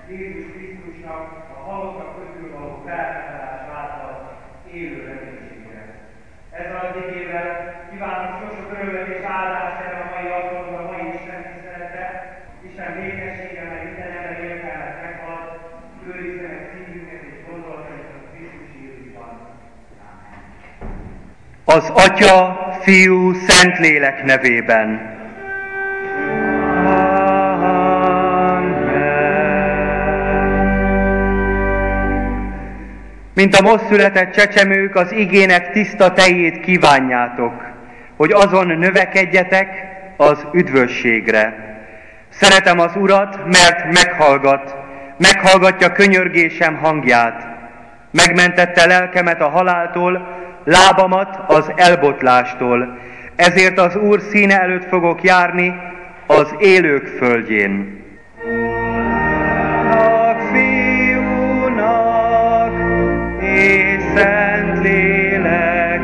Jézus Krisztusnak a halottak közül való feltámadás által élő reménységre. Ezzel az igével kívánok sok örömet és áldást erre a mai alkalomra, a mai Isten tiszteletre. Isten békessége, meg minden emberi értelmet meghalad, őrizze meg szívünket és gondolatainkat Krisztus Jézusban. Amen. Az Atya, Fiú, Szentlélek nevében. Mint a most született csecsemők az igének tiszta tejét kívánjátok, hogy azon növekedjetek az üdvösségre. Szeretem az Urat, mert meghallgatja könyörgésem hangját. Megmentette lelkemet a haláltól, lábamat az elbotlástól. Ezért az Úr színe előtt fogok járni az élők földjén. És Szentlélek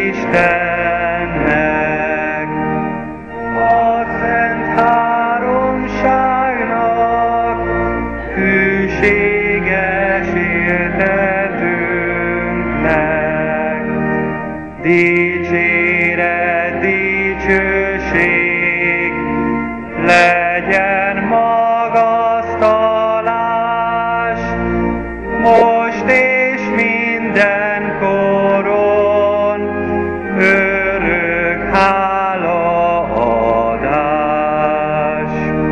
Istennek, a Szent Háromságnak, hűséges éltetőnknek, dicséret, dicsőség, legyen magasztalás, most és mindenkoron, örök hálaadás.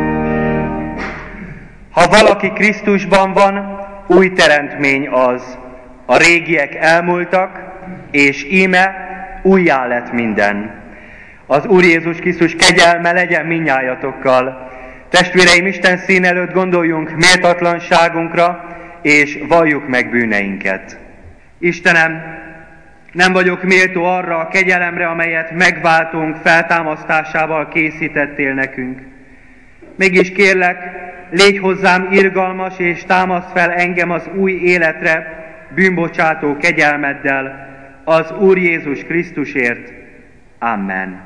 Ha valaki Krisztusban van, új teremtmény az. A régiek elmúltak, és íme újjá lett minden. Az Úr Jézus Krisztus kegyelme legyen mindnyájatokkal. Testvéreim, Isten szín előtt gondoljunk méltatlanságunkra, és valljuk meg bűneinket. Istenem, nem vagyok méltó arra a kegyelemre, amelyet megváltunk feltámasztásával készítettél nekünk. Mégis kérlek, légy hozzám irgalmas, és támaszd fel engem az új életre, bűnbocsátó kegyelmeddel, az Úr Jézus Krisztusért. Amen.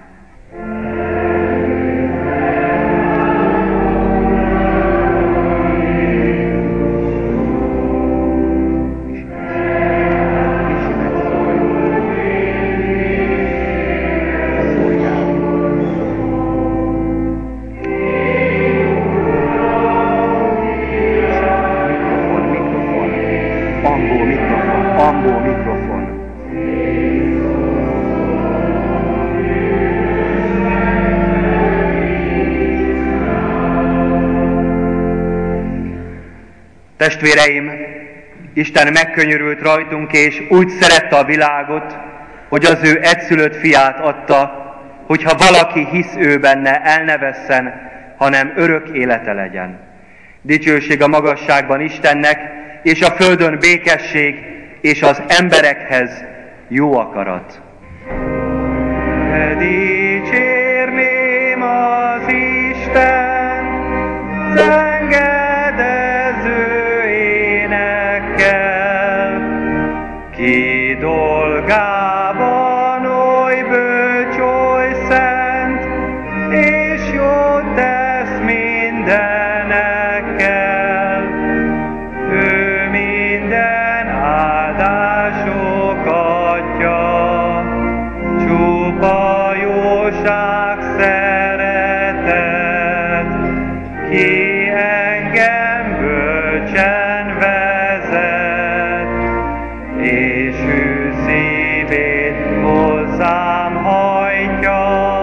Testvéreim, Isten megkönyörült rajtunk, és úgy szerette a világot, hogy az ő egyszülött fiát adta, hogyha valaki hisz ő benne, el ne vesszen, hanem örök élete legyen. Dicsőség a magasságban Istennek, és a földön békesség, és az emberekhez jó akarat. Dicsérném az Isten, zengedező énekkel, ki dolgában oly bölcs, oly szent, és jót tesz mindenekkel. Ő minden áldások adja, csupa jóság, szeretet, ki engem bölcsen vezet, és ő szívét hozzám hajtja,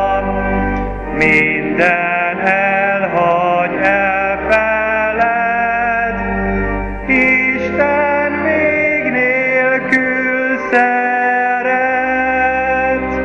minden elhagy, elfeled, Isten még nélkül szeret.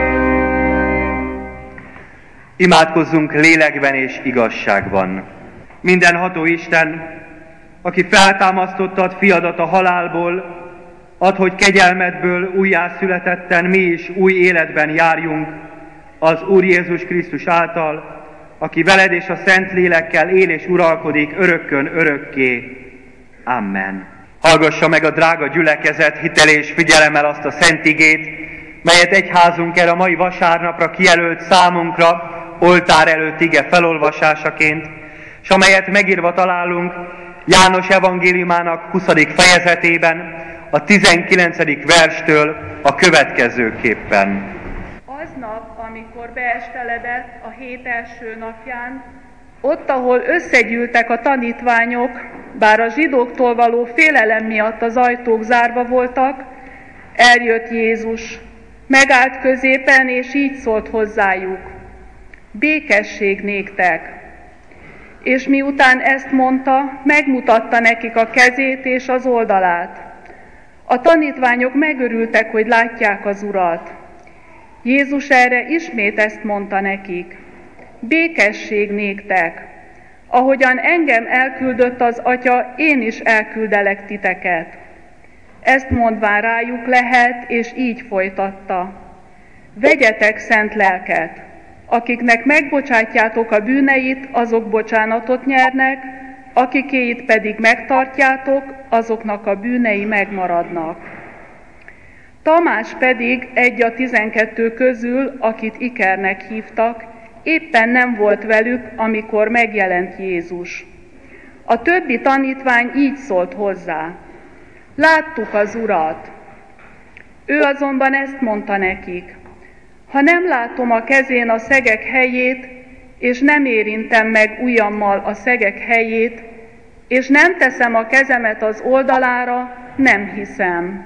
Imádkozzunk lélekben és igazságban. Mindenható Isten, aki feltámasztottad fiadat a halálból, add, hogy kegyelmedből újjászületetten mi is új életben járjunk, az Úr Jézus Krisztus által, aki veled és a Szentlélekkel él és uralkodik örökkön örökké. Amen. Hallgassa meg a drága gyülekezet hitel és figyelemmel azt a szent igét, melyet egyházunk erre a mai vasárnapra kijelölt számunkra oltár előtt ige felolvasásaként, és amelyet megírva találunk János evangéliumának 20. fejezetében, a 19. verstől a következőképpen. Aznap, amikor beesteledett a hét első napján, ott, ahol összegyűltek a tanítványok, bár a zsidóktól való félelem miatt az ajtók zárva voltak, eljött Jézus, megállt középen, és így szólt hozzájuk: békesség néktek! És miután ezt mondta, megmutatta nekik a kezét és az oldalát. A tanítványok megörültek, hogy látják az Urat. Jézus erre ismét ezt mondta nekik: békesség néktek! Ahogyan engem elküldött az Atya, én is elküldelek titeket. Ezt mondván rájuk lehelt, és így folytatta: vegyetek szent lelket! Akiknek megbocsátjátok a bűneit, azok bocsánatot nyernek, akikéit pedig megtartjátok, azoknak a bűnei megmaradnak. Tamás pedig, egy a 12 közül, akit Ikernek hívtak, éppen nem volt velük, amikor megjelent Jézus. A többi tanítvány így szólt hozzá: láttuk az Urat! Ő azonban ezt mondta nekik: ha nem látom a kezén a szegek helyét, és nem érintem meg ujjammal a szegek helyét, és nem teszem a kezemet az oldalára, nem hiszem.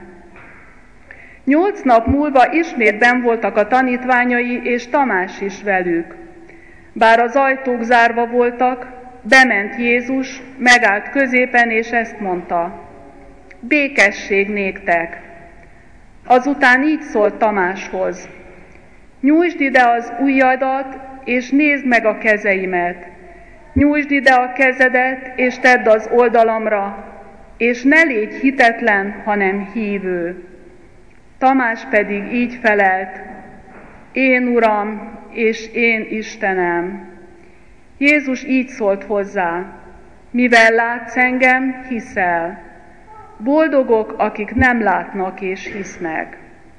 8 nap múlva ismét benn voltak a tanítványai, és Tamás is velük. Bár az ajtók zárva voltak, bement Jézus, megállt középen, és ezt mondta: békesség néktek! Azután így szólt Tamáshoz: nyújtsd ide az ujjadat, és nézd meg a kezeimet. Nyújtsd ide a kezedet, és tedd az oldalamra, és ne légy hitetlen, hanem hívő. Tamás pedig így felelt: én Uram, és én Istenem. Jézus így szólt hozzá: mivel látsz engem, hiszel. Boldogok, akik nem látnak és hisznek.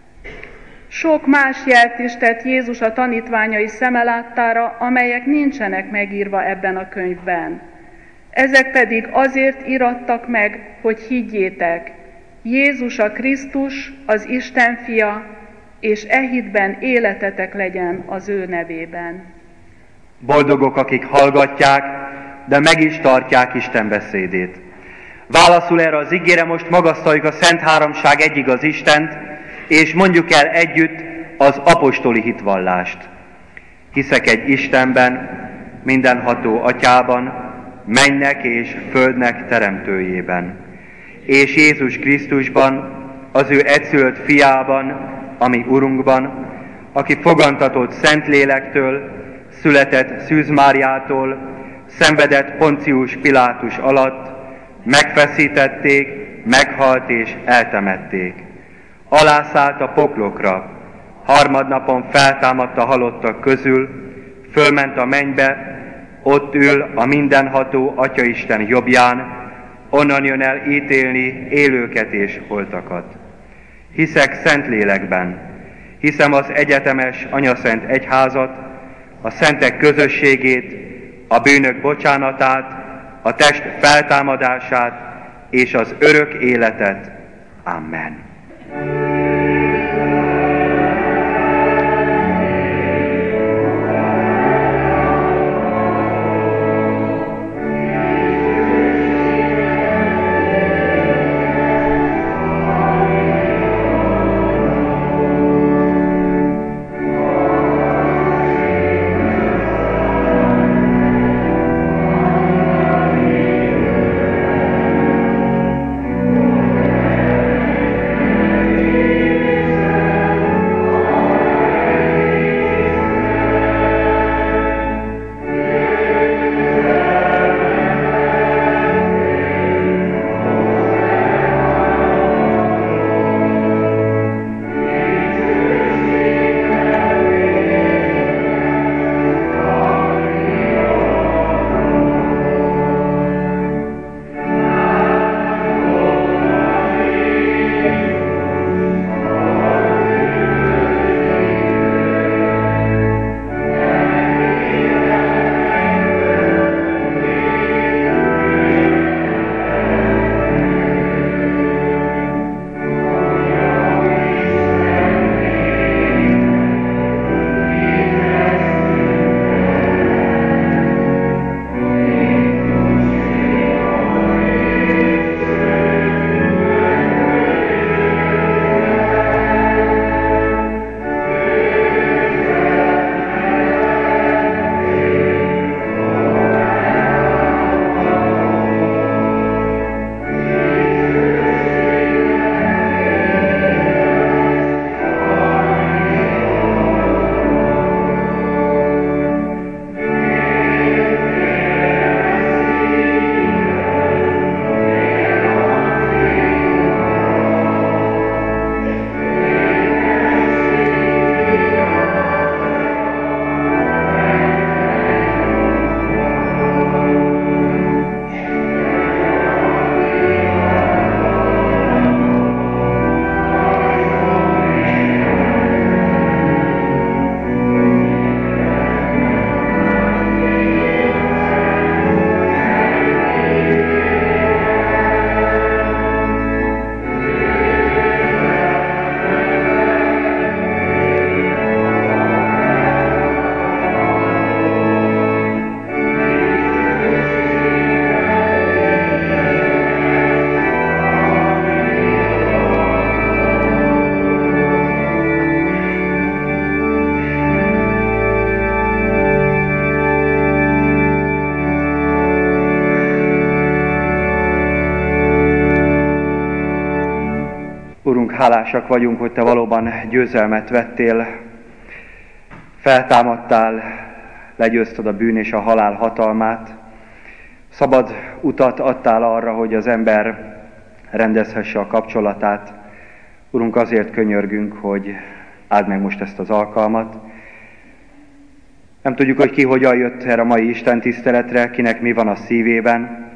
Sok más jelt is tett Jézus a tanítványai szeme láttára, amelyek nincsenek megírva ebben a könyvben. Ezek pedig azért irattak meg, hogy higgyétek: Jézus a Krisztus, az Isten fia, és e hitben életetek legyen az ő nevében. Boldogok, akik hallgatják, de meg is tartják Isten beszédét. Válaszul erre az igére most magasztaljuk a Szent Háromság egyigaz Istent, és mondjuk el együtt az apostoli hitvallást. Hiszek egy Istenben, mindenható Atyában, mennek és földnek teremtőjében, és Jézus Krisztusban, az ő egyszülött fiában, ami Urunkban, aki fogantatott Szentlélektől, született Szűz Máriától, szenvedett Poncius Pilátus alatt, megfeszítették, meghalt és eltemették. Alászállt a poklokra, harmadnapon feltámadt a halottak közül, fölment a mennybe, ott ül a mindenható Atyaisten jobbján, onnan jön el ítélni élőket és holtakat. Hiszek Szentlélekben, hiszem az egyetemes Anyaszent Egyházat, a szentek közösségét, a bűnök bocsánatát, a test feltámadását és az örök életet. Amen. Urunk, hálásak vagyunk, hogy Te valóban győzelmet vettél, feltámadtál, legyőzted a bűn és a halál hatalmát, szabad utat adtál arra, hogy az ember rendezhesse a kapcsolatát. Urunk, azért könyörgünk, hogy áld meg most ezt az alkalmat. Nem tudjuk, hogy ki hogyan jött erre a mai Isten tiszteletre, kinek mi van a szívében.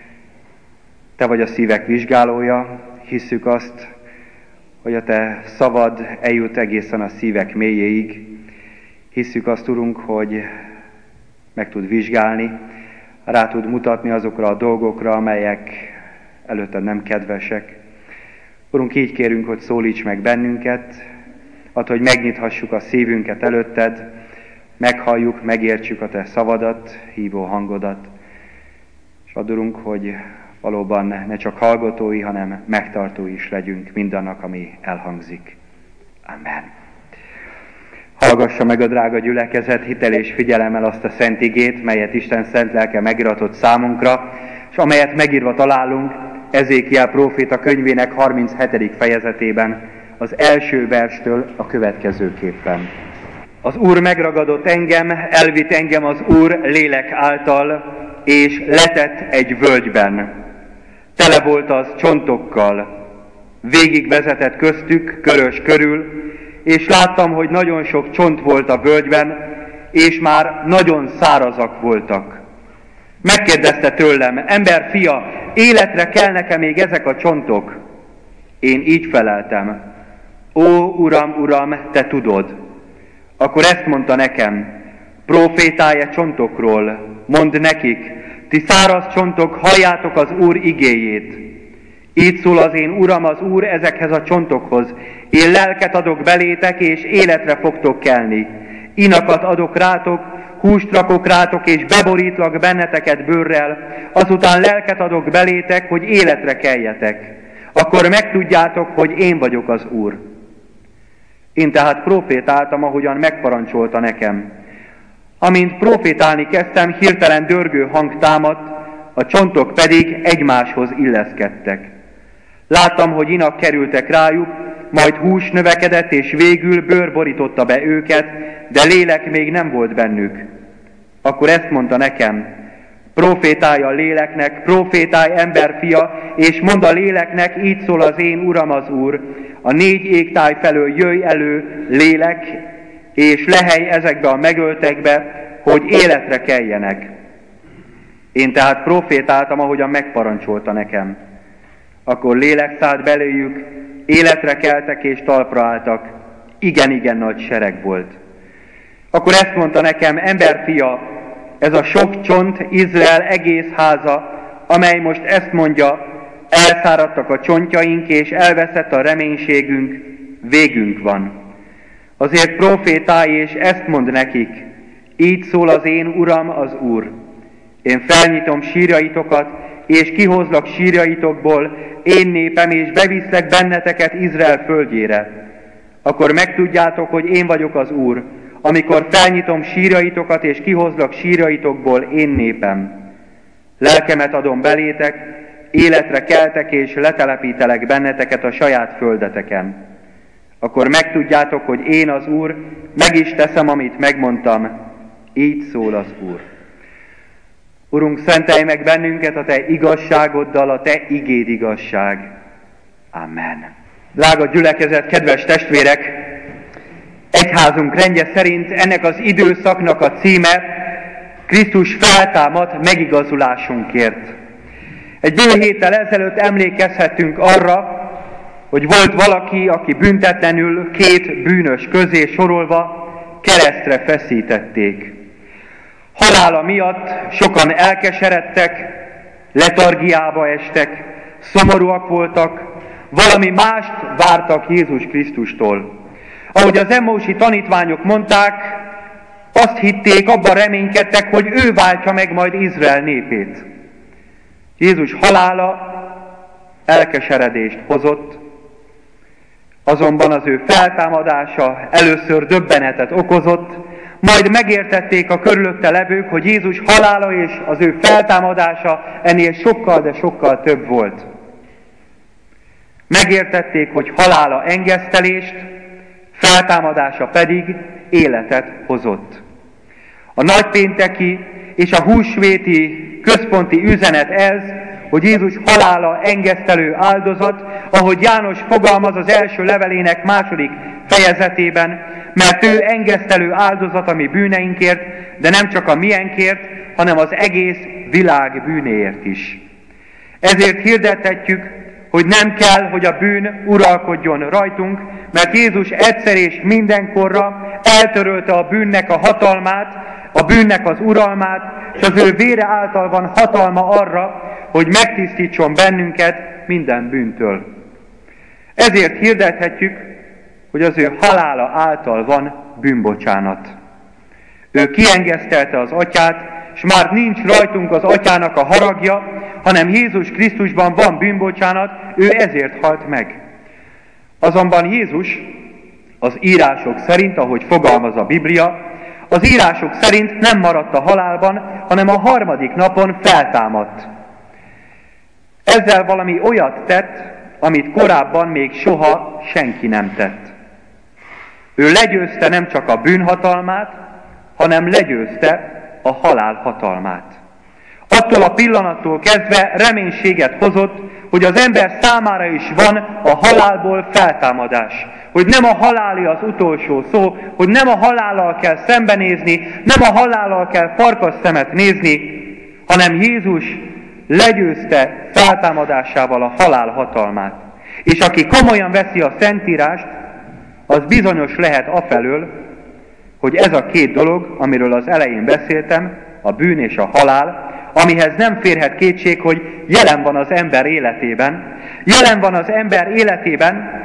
Te vagy a szívek vizsgálója, hisszük azt, hogy a Te szavad eljut egészen a szívek mélyéig. Hisszük azt, Urunk, hogy meg tud vizsgálni, rá tud mutatni azokra a dolgokra, amelyek előtted nem kedvesek. Urunk, így kérünk, hogy szólíts meg bennünket, add, hogy megnyithassuk a szívünket előtted, meghalljuk, megértsük a Te szavadat, hívó hangodat, és add, Urunk, hogy valóban ne csak hallgatói, hanem megtartói is legyünk mindannak, ami elhangzik. Amen. Hallgassa meg a drága gyülekezet hitel és figyelemmel azt a szent igét, melyet Isten szent lelke megiratott számunkra, és amelyet megírva találunk Ezékiel próféta könyvének 37. fejezetében, az első verstől a következőképpen. Az Úr megragadott engem, elvitt engem az Úr lélek által, és letett egy völgyben. Tele volt az csontokkal, végigvezetett köztük, körös körül, és láttam, hogy nagyon sok csont volt a völgyben, és már nagyon szárazak voltak. Megkérdezte tőlem, ember fia, életre kelnek-e még ezek a csontok? Én így feleltem, ó, Uram, Uram, Te tudod. Akkor ezt mondta nekem, profétálj csontokról, mondd nekik, ti száraz csontok, halljátok az Úr igéjét. Így szól az én Uram, az Úr ezekhez a csontokhoz. Én lelket adok belétek, és életre fogtok kelni. Inakat adok rátok, húst rakok rátok, és beborítlak benneteket bőrrel. Azután lelket adok belétek, hogy életre keljetek. Akkor megtudjátok, hogy én vagyok az Úr. Én tehát profétáltam, ahogyan megparancsolta nekem. Amint profétálni kezdtem, hirtelen dörgő hang támadt, a csontok pedig egymáshoz illeszkedtek. Láttam, hogy inak kerültek rájuk, majd hús növekedett, és végül bőr borította be őket, de lélek még nem volt bennük. Akkor ezt mondta nekem, profétálj a léleknek, profétálj emberfia, és mondd a léleknek, így szól az én Uram az Úr, a 4 égtáj felől jöjj elő, lélek, és lehelj ezekbe a megöltekbe, hogy életre keljenek. Én tehát profétáltam, ahogyan megparancsolta nekem. Akkor lélek szállt belőjük, életre keltek és talpra álltak. Igen nagy sereg volt. Akkor ezt mondta nekem, emberfia, ez a sok csont Izrael egész háza, amely most ezt mondja, elszáradtak a csontjaink, és elveszett a reménységünk, végünk van. Azért profétálj, és ezt mond nekik, így szól az én Uram az Úr. Én felnyitom sírjaitokat, és kihozlak sírjaitokból, én népem, és beviszlek benneteket Izrael földjére. Akkor megtudjátok, hogy én vagyok az Úr, amikor felnyitom sírjaitokat, és kihozlak sírjaitokból, én népem. Lelkemet adom belétek, életre keltek, és letelepítelek benneteket a saját földeteken. Akkor megtudjátok, hogy én az Úr, meg is teszem, amit megmondtam, így szól az Úr. Urunk, szentelj meg bennünket a Te igazságoddal, a Te igéd igazság. Amen. Drága gyülekezet, kedves testvérek! Egyházunk rendje szerint ennek az időszaknak a címe Krisztus feltámad megigazulásunkért. Egy bő héttel ezelőtt emlékezhetünk arra, hogy volt valaki, aki büntetlenül 2 bűnös közé sorolva keresztre feszítették. Halála miatt sokan elkeseredtek, letargiába estek, szomorúak voltak, valami mást vártak Jézus Krisztustól. Ahogy az emmausi tanítványok mondták, azt hitték, abban reménykedtek, hogy ő váltja meg majd Izrael népét. Jézus halála elkeseredést hozott, azonban az ő feltámadása először döbbenetet okozott, majd megértették a körülötte levők, hogy Jézus halála és az ő feltámadása ennél sokkal, de sokkal több volt. Megértették, hogy halála engesztelést, feltámadása pedig életet hozott. A nagypénteki és a húsvéti központi üzenet ez, hogy Jézus halála engesztelő áldozat, ahogy János fogalmaz az első levelének 2. fejezetében, mert ő engesztelő áldozat a mi bűneinkért, de nem csak a miénkért, hanem az egész világ bűnéért is. Ezért hirdethetjük, hogy nem kell, hogy a bűn uralkodjon rajtunk, mert Jézus egyszer és mindenkorra eltörölte a bűnnek a hatalmát, a bűnnek az uralmát, és az ő vére által van hatalma arra, hogy megtisztítson bennünket minden bűntől. Ezért hirdethetjük, hogy az ő halála által van bűnbocsánat. Ő kiengesztelte az Atyát, és már nincs rajtunk az Atyának a haragja, hanem Jézus Krisztusban van bűnbocsánat, ő ezért halt meg. Azonban Jézus az írások szerint, ahogy fogalmaz a Biblia, az írások szerint nem maradt a halálban, hanem a 3. napon feltámadt. Ezzel valami olyat tett, amit korábban még soha senki nem tett. Ő legyőzte nem csak a bűnhatalmát, hanem legyőzte a halál hatalmát. Attól a pillanattól kezdve reménységet hozott, hogy az ember számára is van a halálból feltámadás. Hogy nem a haláli az utolsó szó, hogy nem a halállal kell szembenézni, nem a halállal kell farkas szemet nézni, hanem Jézus legyőzte feltámadásával a halál hatalmát. És aki komolyan veszi a Szentírást, az bizonyos lehet afelől, hogy ez a 2 dolog, amiről az elején beszéltem, a bűn és a halál, amihez nem férhet kétség, hogy jelen van az ember életében. Jelen van az ember életében,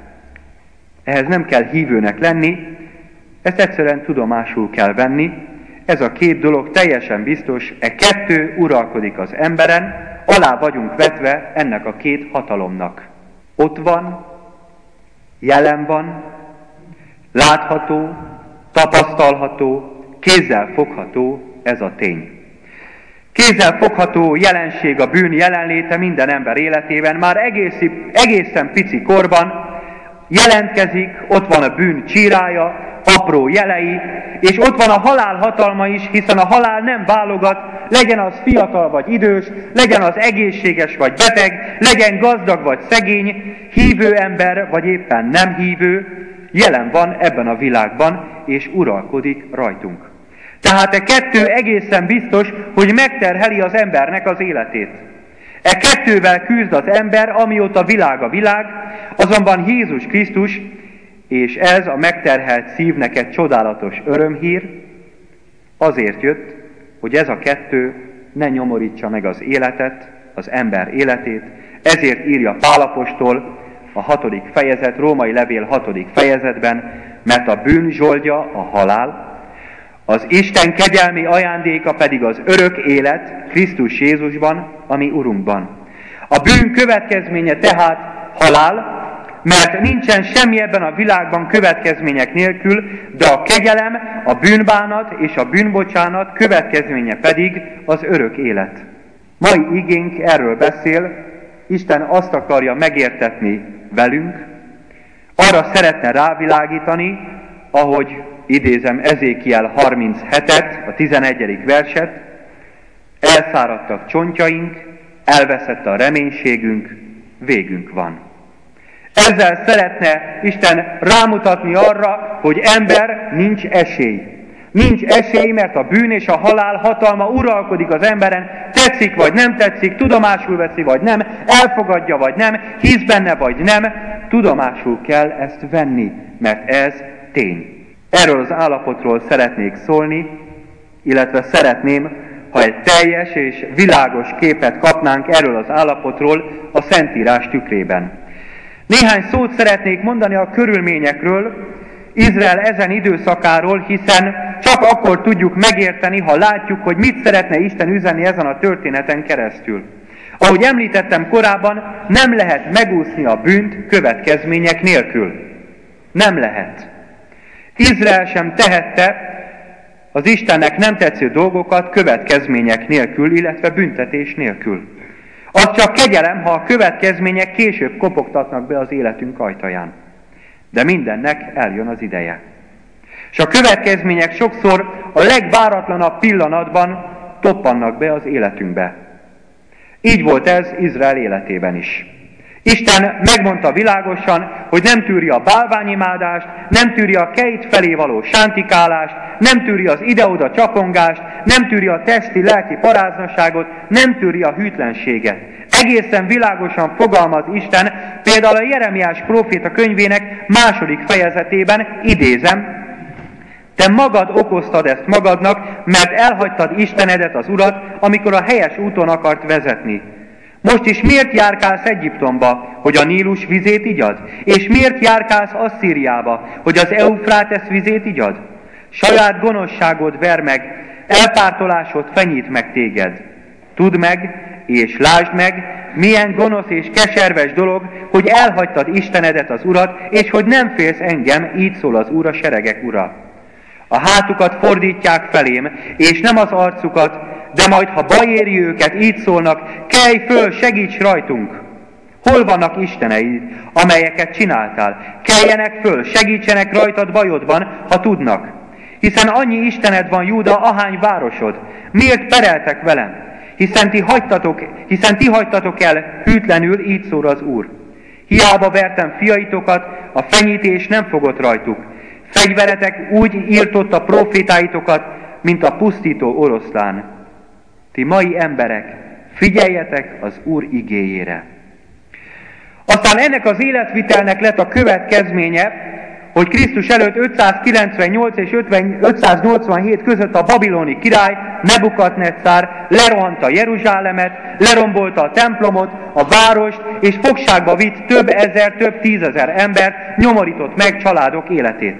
ehhez nem kell hívőnek lenni, ezt egyszerűen tudomásul kell venni. Ez a 2 dolog teljesen biztos, 2 uralkodik az emberen, alá vagyunk vetve ennek a 2 hatalomnak. Ott van, jelen van, látható, tapasztalható, kézzel fogható ez a tény. Kézzel fogható jelenség a bűn jelenléte minden ember életében, már egészen pici korban jelentkezik, ott van a bűn csírája, apró jelei, és ott van a halál hatalma is, hiszen a halál nem válogat, legyen az fiatal vagy idős, legyen az egészséges vagy beteg, legyen gazdag vagy szegény, hívő ember vagy éppen nem hívő, jelen van ebben a világban, és uralkodik rajtunk. Tehát 2 egészen biztos, hogy megterheli az embernek az életét. 2-vel küzd az ember, amióta világ a világ, azonban Jézus Krisztus, és ez a megterhelt szívnek egy csodálatos örömhír, azért jött, hogy ez a 2 ne nyomorítsa meg az életet, az ember életét, ezért írja Pál apostol a 6. fejezet, római levél 6. fejezetben, mert a bűn zsoldja a halál, az Isten kegyelmi ajándéka pedig az örök élet Krisztus Jézusban, ami Urunkban. A bűn következménye tehát halál, mert nincsen semmi ebben a világban következmények nélkül, de a kegyelem, a bűnbánat és a bűnbocsánat következménye pedig az örök élet. Mai igénk erről beszél, Isten azt akarja megértetni velünk, arra szeretne rávilágítani, ahogy idézem Ezékiel 37-et, a 11. verset, elszáradtak csontjaink, elveszett a reménységünk, végünk van. Ezzel szeretne Isten rámutatni arra, hogy ember, nincs esély. Nincs esély, mert a bűn és a halál hatalma uralkodik az emberen, tetszik vagy nem tetszik, tudomásul veszi vagy nem, elfogadja vagy nem, hisz benne vagy nem, tudomásul kell ezt venni, mert ez tény. Erről az állapotról szeretnék szólni, illetve szeretném, ha egy teljes és világos képet kapnánk erről az állapotról a Szentírás tükrében. Néhány szót szeretnék mondani a körülményekről, Izrael ezen időszakáról, hiszen csak akkor tudjuk megérteni, ha látjuk, hogy mit szeretne Isten üzenni ezen a történeten keresztül. Ahogy említettem korábban, nem lehet megúszni a bűnt következmények nélkül. Nem lehet. Izrael sem tehette az Istennek nem tetsző dolgokat következmények nélkül, illetve büntetés nélkül. Az csak kegyelem, ha a következmények később kopogtatnak be az életünk ajtaján. De mindennek eljön az ideje. És a következmények sokszor a legváratlanabb pillanatban toppannak be az életünkbe. Így volt ez Izrael életében is. Isten megmondta világosan, hogy nem tűri a bálványimádást, nem tűri a kejt felé való sántikálást, nem tűri az ide-oda csapongást, nem tűri a testi-lelki paráznaságot, nem tűri a hűtlenséget. Egészen világosan fogalmaz Isten, például a Jeremiás próféta könyvének 2. fejezetében, idézem, te magad okoztad ezt magadnak, mert elhagytad Istenedet, az Urat, amikor a helyes úton akart vezetni. Most is miért járkálsz Egyiptomba, hogy a Nílus vizét igyad? És miért járkálsz Asszíriába, hogy az Eufrátesz vizét igyad? Saját gonoszságod ver meg, elpártolásod fenyít meg téged. Tudd meg, és lásd meg, milyen gonosz és keserves dolog, hogy elhagytad Istenedet, az Urat, és hogy nem félsz engem, így szól az Úr, a seregek Ura. A hátukat fordítják felém, és nem az arcukat, de majd, ha baj éri őket, így szólnak, kelj föl, segíts rajtunk! Hol vannak isteneid, amelyeket csináltál? Keljenek föl, segítsenek rajtad bajodban, ha tudnak. Hiszen annyi istened van, Júda, ahány városod. Miért pereltek velem? Hiszen ti hagytatok el hűtlenül, így szól az Úr. Hiába vertem fiaitokat, a fenyítés nem fogott rajtuk. Fegyveretek úgy írtott a profétáitokat, mint a pusztító oroszlán. Ti mai emberek, figyeljetek az Úr igéjére. Aztán ennek az életvitelnek lett a következménye, hogy Krisztus előtt 598 és 587 között a babiloni király, Nebukadneccár lerohanta Jeruzsálemet, lerombolta a templomot, a várost, és fogságba vitt több ezer, több tízezer embert, nyomorított meg családok életét.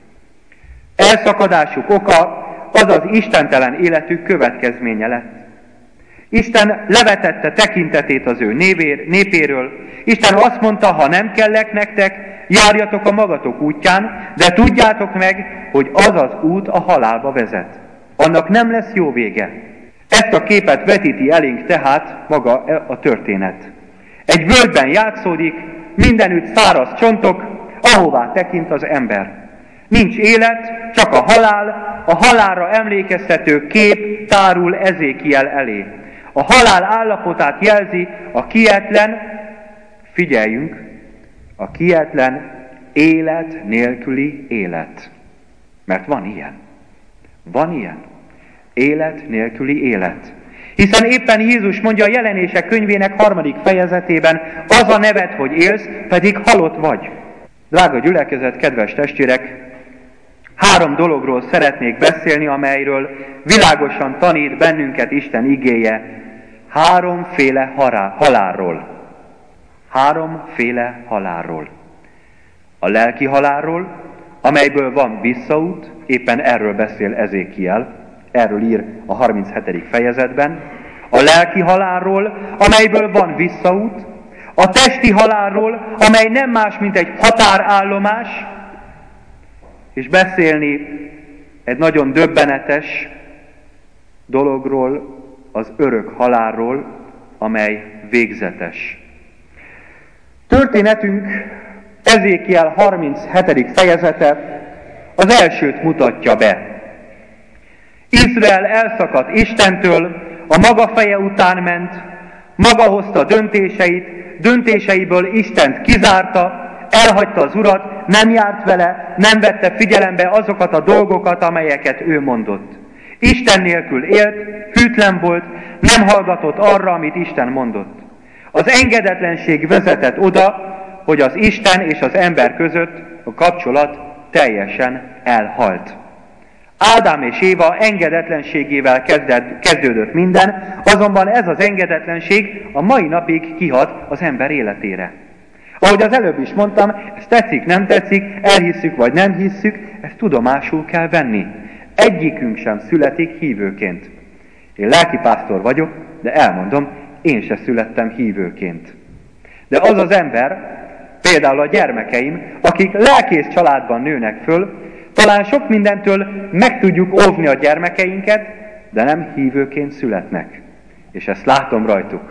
Elszakadásuk oka az az istentelen életük következménye lett. Isten levetette tekintetét az ő népéről. Isten azt mondta, ha nem kellek nektek, járjatok a magatok útján, de tudjátok meg, hogy az az út a halálba vezet. Annak nem lesz jó vége. Ezt a képet vetíti elénk tehát maga a történet. Egy völgyben játszódik, mindenütt száraz csontok, ahová tekint az ember. Nincs élet, csak a halálra emlékeztető kép tárul Ezékiel elé. A halál állapotát jelzi a kietlen, figyeljünk, a kietlen élet nélküli élet. Mert van ilyen. Van ilyen. Élet nélküli élet. Hiszen éppen Jézus mondja a Jelenések könyvének 3. fejezetében, az a neved, hogy élsz, pedig halott vagy. Drága gyülekezet, kedves testvérek, 3 dologról szeretnék beszélni, amelyről világosan tanít bennünket Isten igéje. 3 féle halálról. 3 féle halálról. A lelki halálról, amelyből van visszaút, éppen erről beszél Ezékiel, erről ír a 37. fejezetben. A lelki halálról, amelyből van visszaút, a testi halálról, amely nem más, mint egy határállomás, és beszélni egy nagyon döbbenetes dologról, az örök halálról, amely végzetes. Történetünk Ezékiel 37. fejezete az elsőt mutatja be. Izrael elszakadt Istentől, a maga feje után ment, maga hozta döntéseit, döntéseiből Istent kizárta, elhagyta az Urat, nem járt vele, nem vette figyelembe azokat a dolgokat, amelyeket ő mondott. Isten nélkül élt, hűtlen volt, nem hallgatott arra, amit Isten mondott. Az engedetlenség vezetett oda, hogy az Isten és az ember között a kapcsolat teljesen elhalt. Ádám és Éva engedetlenségével kezdődött minden, azonban ez az engedetlenség a mai napig kihat az ember életére. Ahogy az előbb is mondtam, ez tetszik, nem tetszik, elhisszük vagy nem hisszük, ezt tudomásul kell venni. Egyikünk sem születik hívőként. Én lelkipásztor vagyok, de elmondom, én se születtem hívőként. De az az ember, például a gyermekeim, akik lelkész családban nőnek föl, talán sok mindentől meg tudjuk óvni a gyermekeinket, de nem hívőként születnek. És ezt látom rajtuk.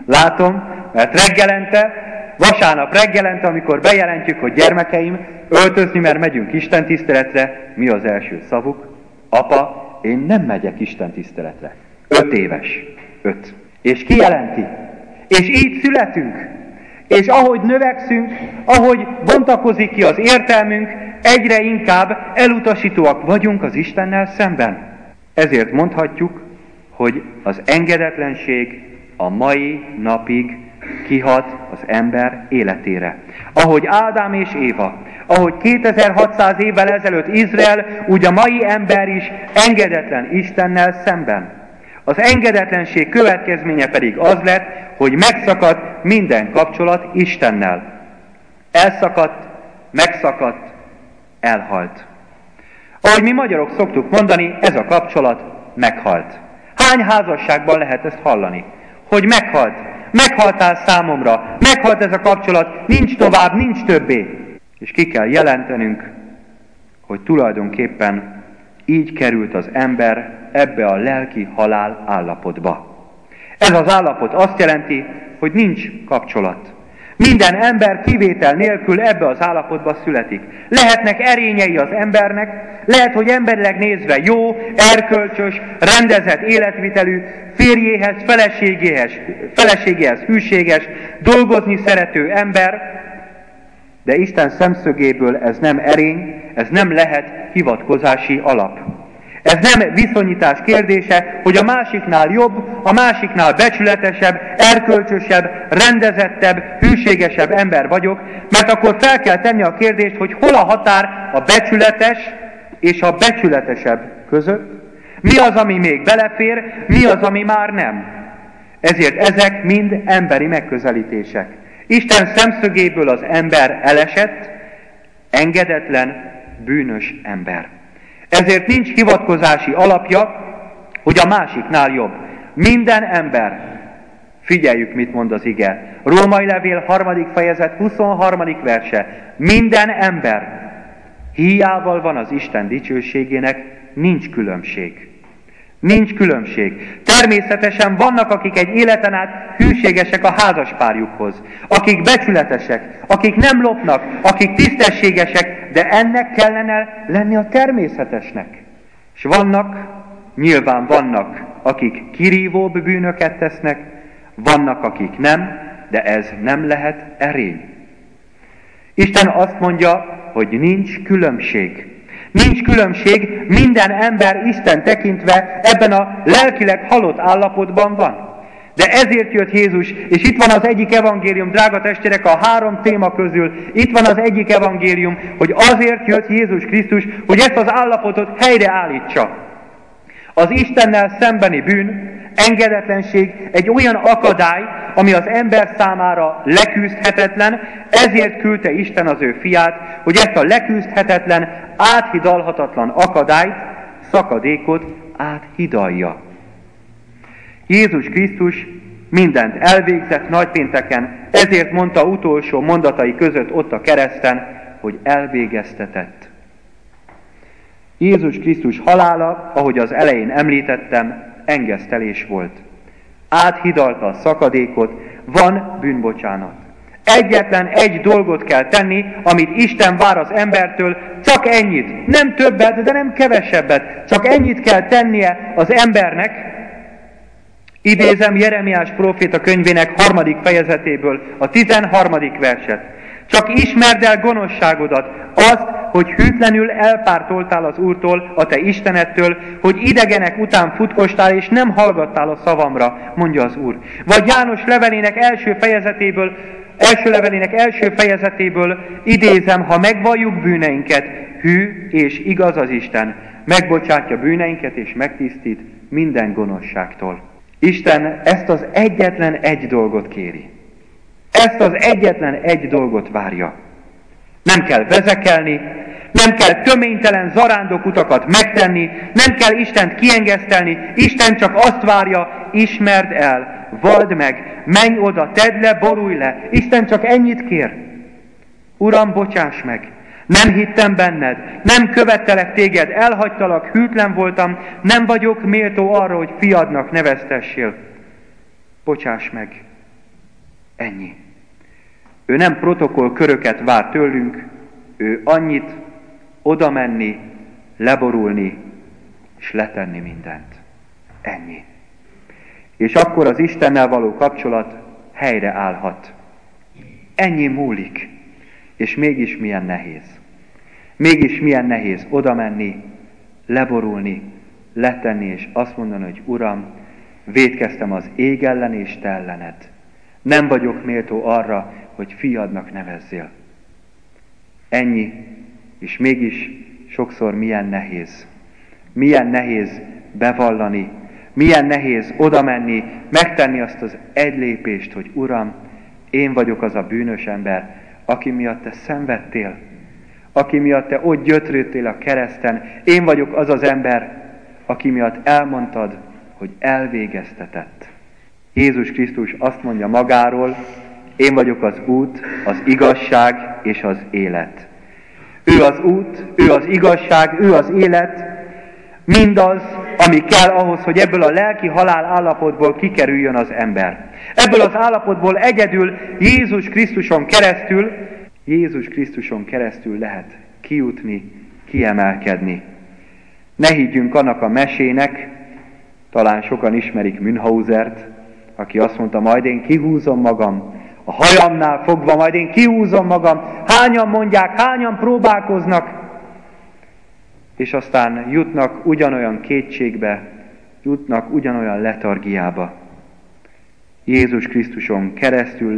Látom, mert vasárnap reggelente, amikor bejelentjük, hogy gyermekeim, öltözni, mert megyünk istentiszteletre, mi az első szavuk? Apa, én nem megyek istentiszteletre. 5 éves. 5. És kijelenti. És így születünk. És ahogy növekszünk, ahogy bontakozik ki az értelmünk, egyre inkább elutasítóak vagyunk az Istennel szemben. Ezért mondhatjuk, hogy az engedetlenség a mai napig kihat az ember életére. Ahogy Ádám és Éva, ahogy 2600 évvel ezelőtt Izrael, úgy a mai ember is engedetlen Istennel szemben. Az engedetlenség következménye pedig az lett, hogy megszakadt minden kapcsolat Istennel. Elszakadt, megszakadt, elhalt. Ahogy mi magyarok szoktuk mondani, ez a kapcsolat meghalt. Hány házasságban lehet ezt hallani? Hogy meghalt. Meghaltál számomra, meghalt ez a kapcsolat, nincs tovább, nincs többé. És ki kell jelentenünk, hogy tulajdonképpen így került az ember ebbe a lelki halál állapotba. Ez az állapot azt jelenti, hogy nincs kapcsolat. Minden ember kivétel nélkül ebbe az állapotba születik. Lehetnek erényei az embernek, lehet, hogy emberileg nézve jó, erkölcsös, rendezett életvitelű, férjéhez, feleségéhez hűséges, dolgozni szerető ember, de Isten szemszögéből ez nem erény, ez nem lehet hivatkozási alap. Ez nem viszonyítás kérdése, hogy a másiknál jobb, a másiknál becsületesebb, erkölcsösebb, rendezettebb, hűségesebb ember vagyok, mert akkor fel kell tenni a kérdést, hogy hol a határ a becsületes és a becsületesebb között, mi az, ami még belefér, mi az, ami már nem. Ezért ezek mind emberi megközelítések. Isten szemszögéből az ember elesett, engedetlen, bűnös ember. Ezért nincs hivatkozási alapja, hogy a másiknál jobb. Minden ember, figyeljük, mit mond az ige. Római levél 3. fejezet 23. verse. Minden ember híjával van az Isten dicsőségének, nincs különbség. Nincs különbség. Természetesen vannak, akik egy életen át hűségesek a házaspárjukhoz, akik becsületesek, akik nem lopnak, akik tisztességesek, de ennek kellene lenni a természetesnek. És nyilván vannak, akik kirívóbb bűnöket tesznek, vannak, akik nem, de ez nem lehet erény. Isten azt mondja, hogy nincs különbség. Nincs különbség, minden ember Isten tekintve ebben a lelkileg halott állapotban van. De ezért jött Jézus, és itt van az egyik evangélium, drága testvérek, a 3 téma közül, itt van az egyik evangélium, hogy azért jött Jézus Krisztus, hogy ezt az állapotot helyreállítsa. Az Istennel szembeni bűn, engedetlenség egy olyan akadály, ami az ember számára leküzdhetetlen, ezért küldte Isten az ő fiát, hogy ezt a leküzdhetetlen, áthidalhatatlan akadályt, szakadékot áthidalja. Jézus Krisztus mindent elvégzett nagypénteken, ezért mondta utolsó mondatai között ott a kereszten, hogy elvégeztetett. Jézus Krisztus halála, ahogy az elején említettem, engesztelés volt. Áthidalta a szakadékot, van bűnbocsánat. Egyetlen egy dolgot kell tenni, amit Isten vár az embertől, csak ennyit, nem többet, de nem kevesebbet, csak ennyit kell tennie az embernek. Idézem Jeremiás próféta könyvének 3. fejezetéből a 13. verset. Csak ismerd el gonoszságodat, azt, hogy hűtlenül elpártoltál az Úrtól, a te Istenettől, hogy idegenek után futkostál, és nem hallgattál a szavamra, mondja az Úr. Vagy János levelének első levelének első fejezetéből idézem, ha megvalljuk bűneinket, hű és igaz az Isten, megbocsátja bűneinket és megtisztít minden gonoszságtól. Isten ezt az egyetlen egy dolgot kéri. Ezt az egyetlen egy dolgot várja. Nem kell vezekelni, nem kell töménytelen zarándokutakat megtenni, nem kell Istent kiengesztelni, Isten csak azt várja, ismerd el, vald meg, menj oda, tedd le, borulj le. Isten csak ennyit kér. Uram, bocsáss meg, nem hittem benned, nem követtelek téged, elhagytalak, hűtlen voltam, nem vagyok méltó arra, hogy fiadnak neveztessél. Bocsáss meg. Ennyi. Ő nem protokoll köröket vár tőlünk, ő annyit oda menni, leborulni, és letenni mindent. Ennyi. És akkor az Istennel való kapcsolat helyre állhat. Ennyi múlik. És mégis milyen nehéz. Mégis milyen nehéz oda menni, leborulni, letenni, és azt mondani, hogy Uram, vétkeztem az ég ellen és te ellened. Nem vagyok méltó arra, hogy fiadnak nevezzél. Ennyi, és mégis sokszor milyen nehéz. Milyen nehéz bevallani, milyen nehéz oda menni, megtenni azt az egy lépést, hogy Uram, én vagyok az a bűnös ember, aki miatt te szenvedtél, aki miatt te ott gyötrődtél a kereszten. Én vagyok az az ember, aki miatt elmondtad, hogy elvégeztetett. Jézus Krisztus azt mondja magáról, én vagyok az út, az igazság és az élet. Ő az út, ő az igazság, ő az élet, mindaz, ami kell ahhoz, hogy ebből a lelki halál állapotból kikerüljön az ember. Ebből az állapotból egyedül Jézus Krisztuson keresztül lehet kijutni, kiemelkedni. Ne higgyünk annak a mesének, talán sokan ismerik Münchhausert, aki azt mondta, majd én kihúzom magam, a hajamnál fogva, majd én kihúzom magam, hányan mondják, hányan próbálkoznak, és aztán jutnak ugyanolyan kétségbe, jutnak ugyanolyan letargiába. Jézus Krisztuson keresztül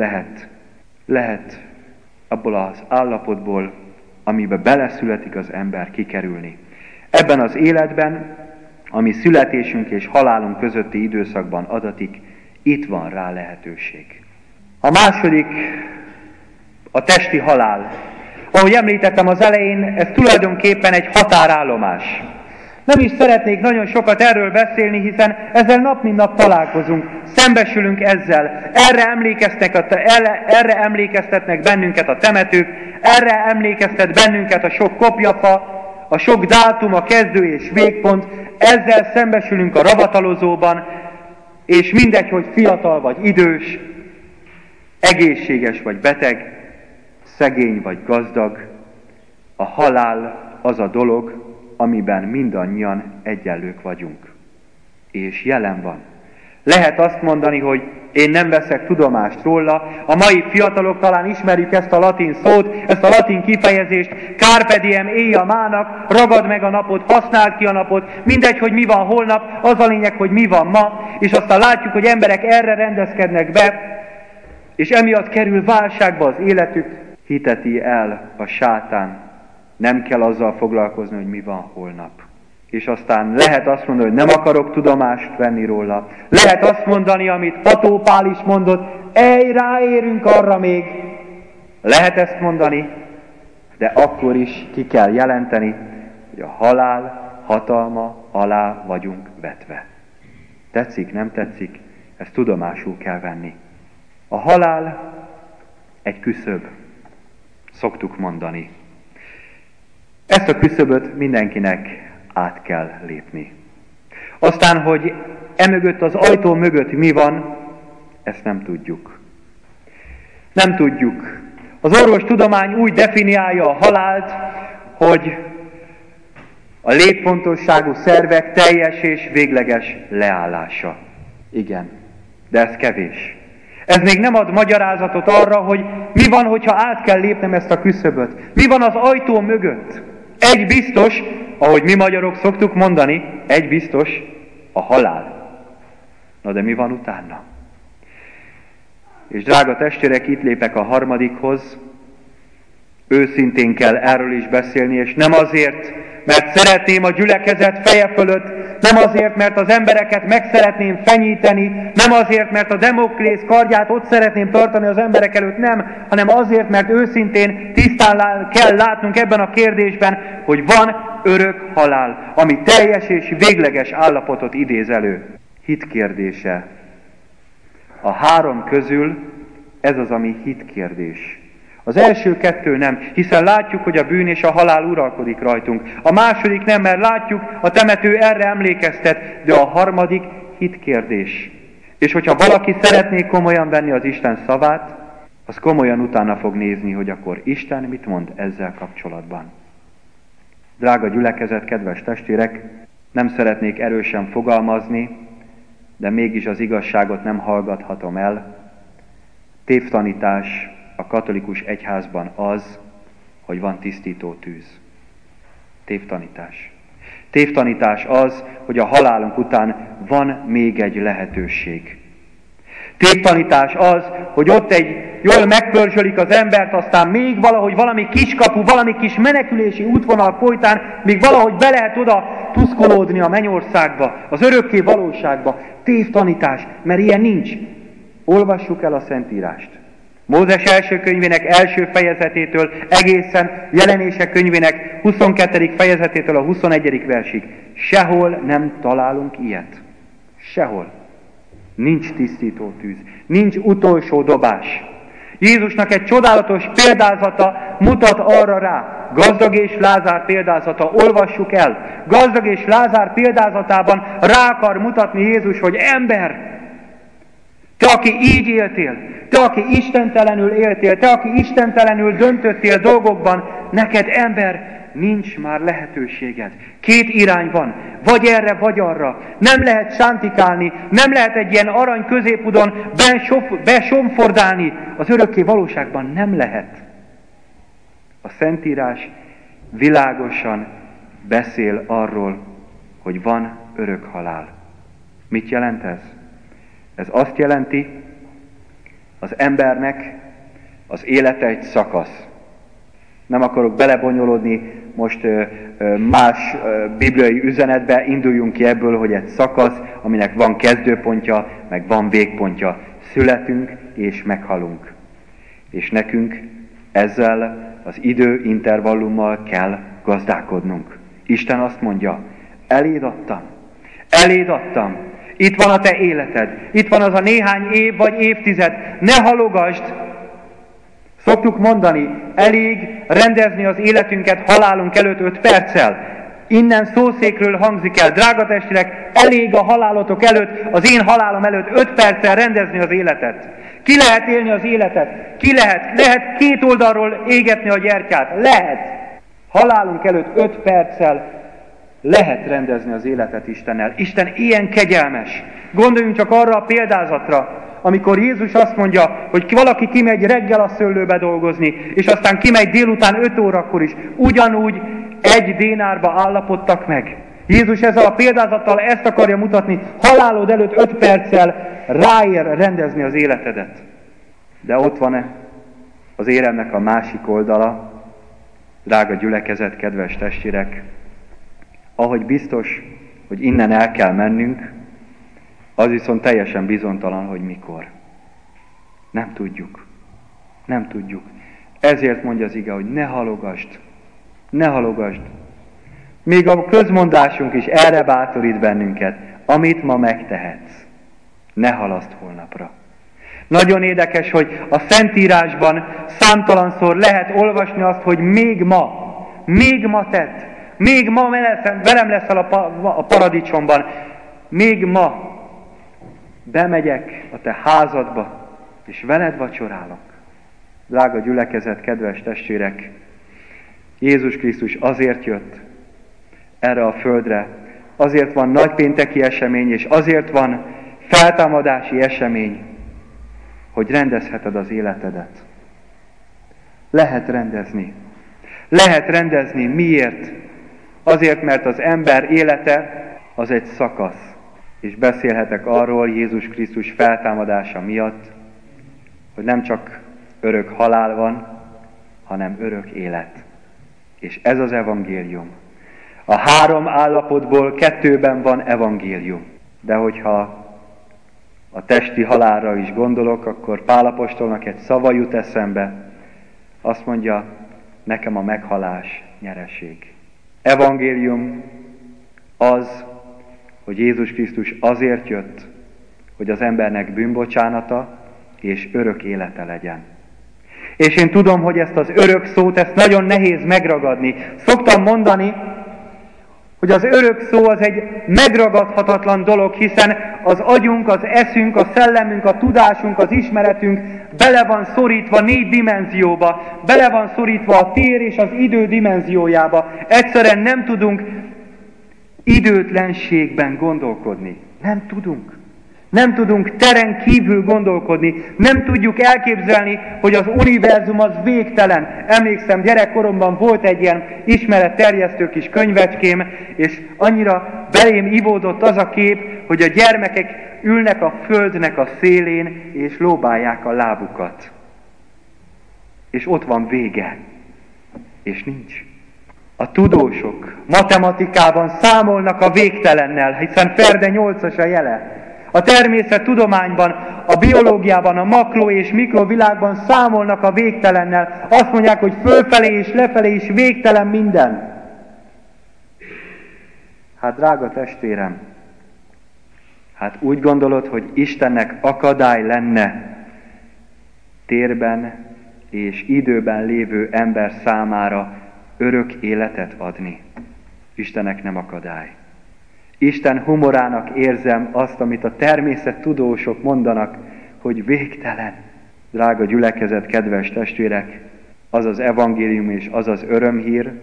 lehet abból az állapotból, amibe beleszületik az ember, kikerülni. Ebben az életben, ami születésünk és halálunk közötti időszakban adatik, itt van rá lehetőség. A második, a testi halál. Ahogy említettem az elején, ez tulajdonképpen egy határállomás. Nem is szeretnék nagyon sokat erről beszélni, hiszen ezzel nap mint nap találkozunk, szembesülünk ezzel. Erre emlékeztetnek bennünket a temetők, erre emlékeztet bennünket a sok kopjafa, a sok dátum, a kezdő és végpont. Ezzel szembesülünk a ravatalozóban, és mindegy, hogy fiatal vagy idős, egészséges vagy beteg, szegény vagy gazdag, a halál az a dolog, amiben mindannyian egyenlők vagyunk. És jelen van. Lehet azt mondani, hogy én nem veszek tudomást róla. A mai fiatalok talán ismerjük ezt a latin szót, ezt a latin kifejezést, carpe diem ea mának, ragad meg a napot, használd ki a napot, mindegy, hogy mi van holnap, az a lényeg, hogy mi van ma, és aztán látjuk, hogy emberek erre rendezkednek be, és emiatt kerül válságba az életük, hiteti el a sátán. Nem kell azzal foglalkozni, hogy mi van holnap. És aztán lehet azt mondani, hogy nem akarok tudomást venni róla. Lehet azt mondani, amit Pató Pál is mondott, ráérünk arra még. Lehet ezt mondani, de akkor is ki kell jelenteni, hogy a halál hatalma alá vagyunk vetve. Tetszik, nem tetszik, ezt tudomásul kell venni. A halál egy küszöb, szoktuk mondani. Ezt a küszöböt mindenkinek át kell lépni. Aztán, hogy emögött az ajtó mögött mi van, ezt nem tudjuk. Nem tudjuk. Az orvostudomány úgy definiálja a halált, hogy a létfontosságú szervek teljes és végleges leállása. Igen, de ez kevés. Ez még nem ad magyarázatot arra, hogy mi van, hogyha át kell lépnem ezt a küszöböt. Mi van az ajtó mögött? Egy biztos, ahogy mi magyarok szoktuk mondani, egy biztos, a halál. Na de mi van utána? És drága testvérek, itt lépek a harmadikhoz. Őszintén kell erről is beszélni, és nem azért, mert szeretném a gyülekezet feje fölött, nem azért, mert az embereket meg szeretném fenyíteni, nem azért, mert a Demoklész kardját ott szeretném tartani az emberek előtt, nem, hanem azért, mert őszintén tisztán kell látnunk ebben a kérdésben, hogy van örök halál, ami teljes és végleges állapotot idéz elő. Hit kérdése. A három közül ez az, ami hit kérdés. Az első kettő nem, hiszen látjuk, hogy a bűn és a halál uralkodik rajtunk. A második nem, mert látjuk, a temető erre emlékeztet, de a harmadik hitkérdés. És hogyha valaki szeretné komolyan venni az Isten szavát, az komolyan utána fog nézni, hogy akkor Isten mit mond ezzel kapcsolatban. Drága gyülekezet, kedves testvérek, nem szeretnék erősen fogalmazni, de mégis az igazságot nem hallgathatom el. Tévtanítás a katolikus egyházban az, hogy van tisztító tűz. Tévtanítás. Tévtanítás az, hogy a halálunk után van még egy lehetőség. Tévtanítás az, hogy ott jól megpörzsölik az embert, aztán még valahogy valami kiskapu, valami kis menekülési útvonal folytán még valahogy be lehet oda tuszkolódni a mennyországba, az örökké valóságba. Tévtanítás, mert ilyen nincs. Olvassuk el a Szentírást. Mózes első könyvének első fejezetétől egészen Jelenések könyvének 22. fejezetétől a 21. versig. Sehol nem találunk ilyet. Sehol. Nincs tisztító tűz. Nincs utolsó dobás. Jézusnak egy csodálatos példázata mutat arra rá. Gazdag és Lázár példázata, olvassuk el. Gazdag és Lázár példázatában rá akar mutatni Jézus, hogy ember, te, aki így éltél, te, aki istentelenül éltél, te, aki istentelenül döntöttél dolgokban, neked ember, nincs már lehetőséged. Két irány van, vagy erre, vagy arra. Nem lehet sántikálni, nem lehet egy ilyen arany középudon besomfordálni. Az örökké valóságban nem lehet. A Szentírás világosan beszél arról, hogy van örök halál. Mit jelent ez? Ez azt jelenti, az embernek az élete egy szakasz. Nem akarok belebonyolódni most más bibliai üzenetbe, induljunk ki ebből, hogy egy szakasz, aminek van kezdőpontja, meg van végpontja. Születünk és meghalunk. És nekünk ezzel az időintervallummal kell gazdálkodnunk. Isten azt mondja, eléd adtam, itt van a te életed, itt van az a néhány év vagy évtized, ne halogasd. Szoktuk mondani, elég rendezni az életünket halálunk előtt 5 perccel. Innen szószékről hangzik el, drága testvérek, elég a halálotok előtt, az én halálom előtt 5 perccel rendezni az életet. Ki lehet élni az életet? Ki lehet? Lehet két oldalról égetni a gyertyát? Lehet. Halálunk előtt 5 perccel lehet rendezni az életet Istennel. Isten ilyen kegyelmes. Gondoljunk csak arra a példázatra, amikor Jézus azt mondja, hogy valaki kimegy reggel a szőlőbe dolgozni, és aztán kimegy délután 5 órakor is. Ugyanúgy 1 dénárba állapodtak meg. Jézus ezzel a példázattal ezt akarja mutatni, halálod előtt 5 perccel ráér rendezni az életedet. De ott van-e az éremnek a másik oldala, drága gyülekezet, kedves testvérek, ahogy biztos, hogy innen el kell mennünk, az viszont teljesen bizonytalan, hogy mikor. Nem tudjuk. Nem tudjuk. Ezért mondja az ige, hogy ne halogasd. Ne halogasd. Még a közmondásunk is erre bátorít bennünket. Amit ma megtehetsz, ne halaszd holnapra. Nagyon érdekes, hogy a Szentírásban számtalanszor lehet olvasni azt, hogy még ma tedd, még ma velem leszel a paradicsomban, még ma bemegyek a te házadba, és veled vacsorálok. Drága gyülekezet, kedves testvérek, Jézus Krisztus azért jött erre a földre, azért van nagypénteki esemény, és azért van feltámadási esemény, hogy rendezheted az életedet. Lehet rendezni. Lehet rendezni. Miért? Azért, mert az ember élete az egy szakasz. És beszélhetek arról Jézus Krisztus feltámadása miatt, hogy nem csak örök halál van, hanem örök élet. És ez az evangélium. A 3 állapotból 2-ben van evangélium. De hogyha a testi halálra is gondolok, akkor Pál apostolnak egy szava jut eszembe. Azt mondja, nekem a meghalás nyereség. Evangélium az, hogy Jézus Krisztus azért jött, hogy az embernek bűnbocsánata és örök élete legyen. És én tudom, hogy ezt az örök szót, ezt nagyon nehéz megragadni. Szoktam mondani, hogy az örök szó az egy megragadhatatlan dolog, hiszen az agyunk, az eszünk, a szellemünk, a tudásunk, az ismeretünk bele van szorítva 4 dimenzióba, bele van szorítva a tér és az idő dimenziójába. Egyszerűen nem tudunk időtlenségben gondolkodni. Nem tudunk. Nem tudunk teren kívül gondolkodni, nem tudjuk elképzelni, hogy az univerzum az végtelen. Emlékszem, gyerekkoromban volt egy ilyen ismeretterjesztő kis könyvecském, és annyira belém ivódott az a kép, hogy a gyermekek ülnek a földnek a szélén, és lóbálják a lábukat. És ott van vége, és nincs. A tudósok matematikában számolnak a végtelennel, hiszen Ferde 8-as a jele. A természettudományban, a biológiában, a makro- és mikrovilágban számolnak a végtelennel. Azt mondják, hogy fölfelé és lefelé is végtelen minden. Hát drága testvérem, hát úgy gondolod, hogy Istennek akadály lenne térben és időben lévő ember számára örök életet adni? Istennek nem akadály. Isten humorának érzem azt, amit a természettudósok mondanak, hogy végtelen. Drága gyülekezet, kedves testvérek, az az evangélium és az az örömhír,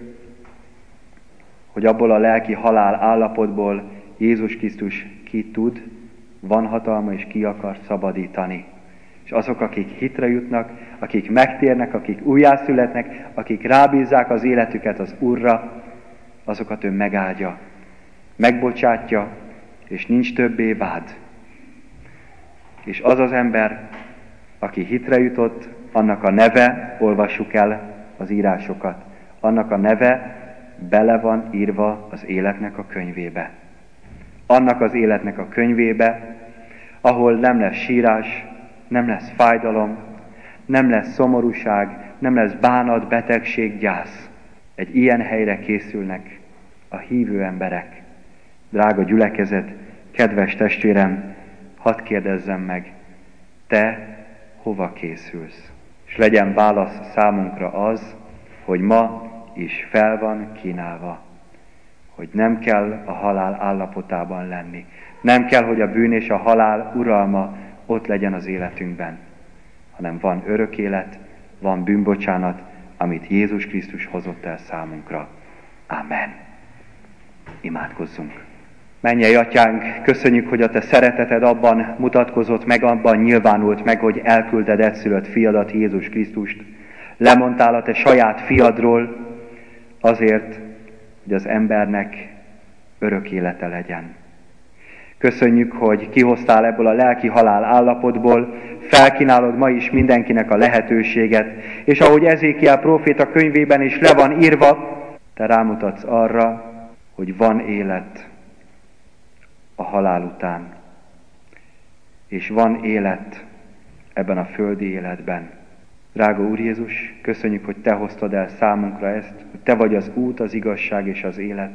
hogy abból a lelki halál állapotból Jézus Krisztus ki tud, van hatalma és ki akar szabadítani. És azok, akik hitre jutnak, akik megtérnek, akik újjászületnek, akik rábízzák az életüket az Úrra, azokat ő megáldja, megbocsátja, és nincs többé vád. És az az ember, aki hitre jutott, annak a neve, olvassuk el az írásokat, annak a neve bele van írva az életnek a könyvébe. Annak az életnek a könyvébe, ahol nem lesz sírás, nem lesz fájdalom, nem lesz szomorúság, nem lesz bánat, betegség, gyász. Egy ilyen helyre készülnek a hívő emberek. Drága gyülekezet, kedves testvérem, hadd kérdezzem meg, te hova készülsz? És legyen válasz számunkra az, hogy ma is fel van kínálva, hogy nem kell a halál állapotában lenni. Nem kell, hogy a bűn és a halál uralma ott legyen az életünkben, hanem van örök élet, van bűnbocsánat, amit Jézus Krisztus hozott el számunkra. Amen. Imádkozzunk. Mennyei Atyánk, köszönjük, hogy a Te szereteted abban mutatkozott meg, abban nyilvánult meg, hogy elküldted egyszülött fiadat, Jézus Krisztust. Lemondtál a Te saját fiadról azért, hogy az embernek örök élete legyen. Köszönjük, hogy kihoztál ebből a lelki halál állapotból, felkínálod ma is mindenkinek a lehetőséget, és ahogy Ezékiel próféta könyvében is le van írva, Te rámutatsz arra, hogy van élet a halál után, és van élet ebben a földi életben. Drága Úr Jézus, köszönjük, hogy Te hoztad el számunkra ezt, hogy Te vagy az út, az igazság és az élet,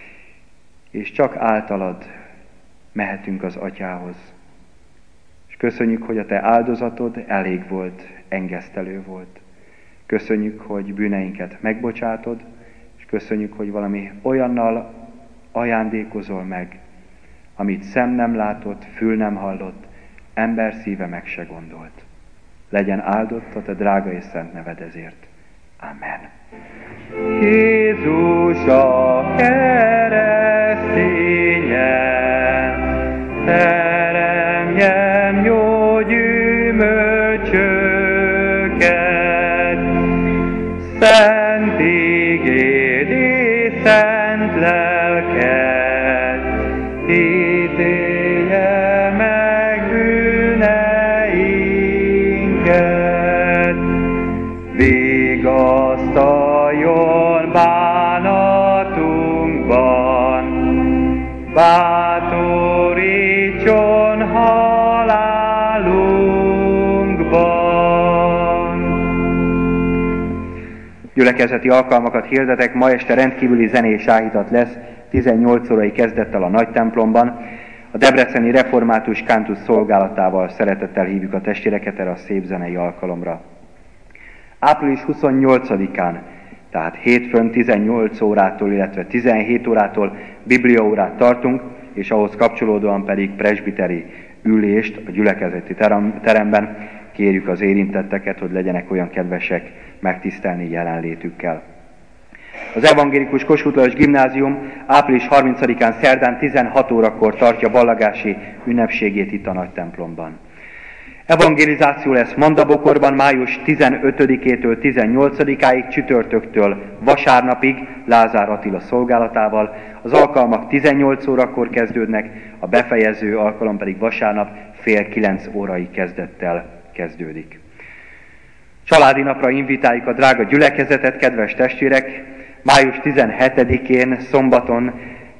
és csak általad mehetünk az Atyához. És köszönjük, hogy a Te áldozatod elég volt, engesztelő volt. Köszönjük, hogy bűneinket megbocsátod, és köszönjük, hogy valami olyannal ajándékozol meg, amit szem nem látott, fül nem hallott, ember szíve meg se gondolt. Legyen áldott a Te drága és szent neved ezért. Amen. Jézus a keresztényen, teremjen jó gyümölcsöket, szent igéd és szent lelked, ítélje meg bűneinket, vigasztaljon bánatunkban, bátorítson halálunkban. Gyülekezeti alkalmakat hirdetek, ma este rendkívüli zenés áhítat lesz, 18 órai kezdettel a nagy templomban. A debreceni református kántus szolgálatával szeretettel hívjuk a testvéreket erre a szép zenei alkalomra. Április 28-án Tehát hétfőn 18 órától, illetve 17 órától bibliaórát tartunk, és ahhoz kapcsolódóan pedig presbiteri ülést a gyülekezeti teremben. Kérjük az érintetteket, hogy legyenek olyan kedvesek megtisztelni jelenlétükkel. Az Evangélikus Kossuth Lajos Gimnázium április 30-án szerdán 16 órakor tartja ballagási ünnepségét itt a nagy templomban. Evangelizáció lesz Mandabokorban május 15-től 18-áig, csütörtöktől vasárnapig Lázár Attila szolgálatával. Az alkalmak 18 órakor kezdődnek, a befejező alkalom pedig vasárnap fél 9 órai kezdettel kezdődik. Családi napra invitáljuk a drága gyülekezetet, kedves testvérek! Május 17-én szombaton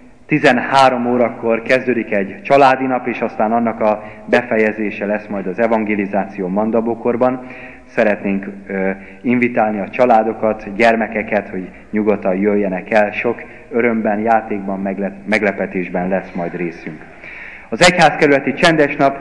13 órakor kezdődik egy családi nap, és aztán annak a befejezése lesz majd az evangelizáció Mandabokorban. Szeretnénk invitálni a családokat, gyermekeket, hogy nyugodtan jöjjenek el. Sok örömben, játékban, meglepetésben lesz majd részünk. Az egyházkerületi csendes nap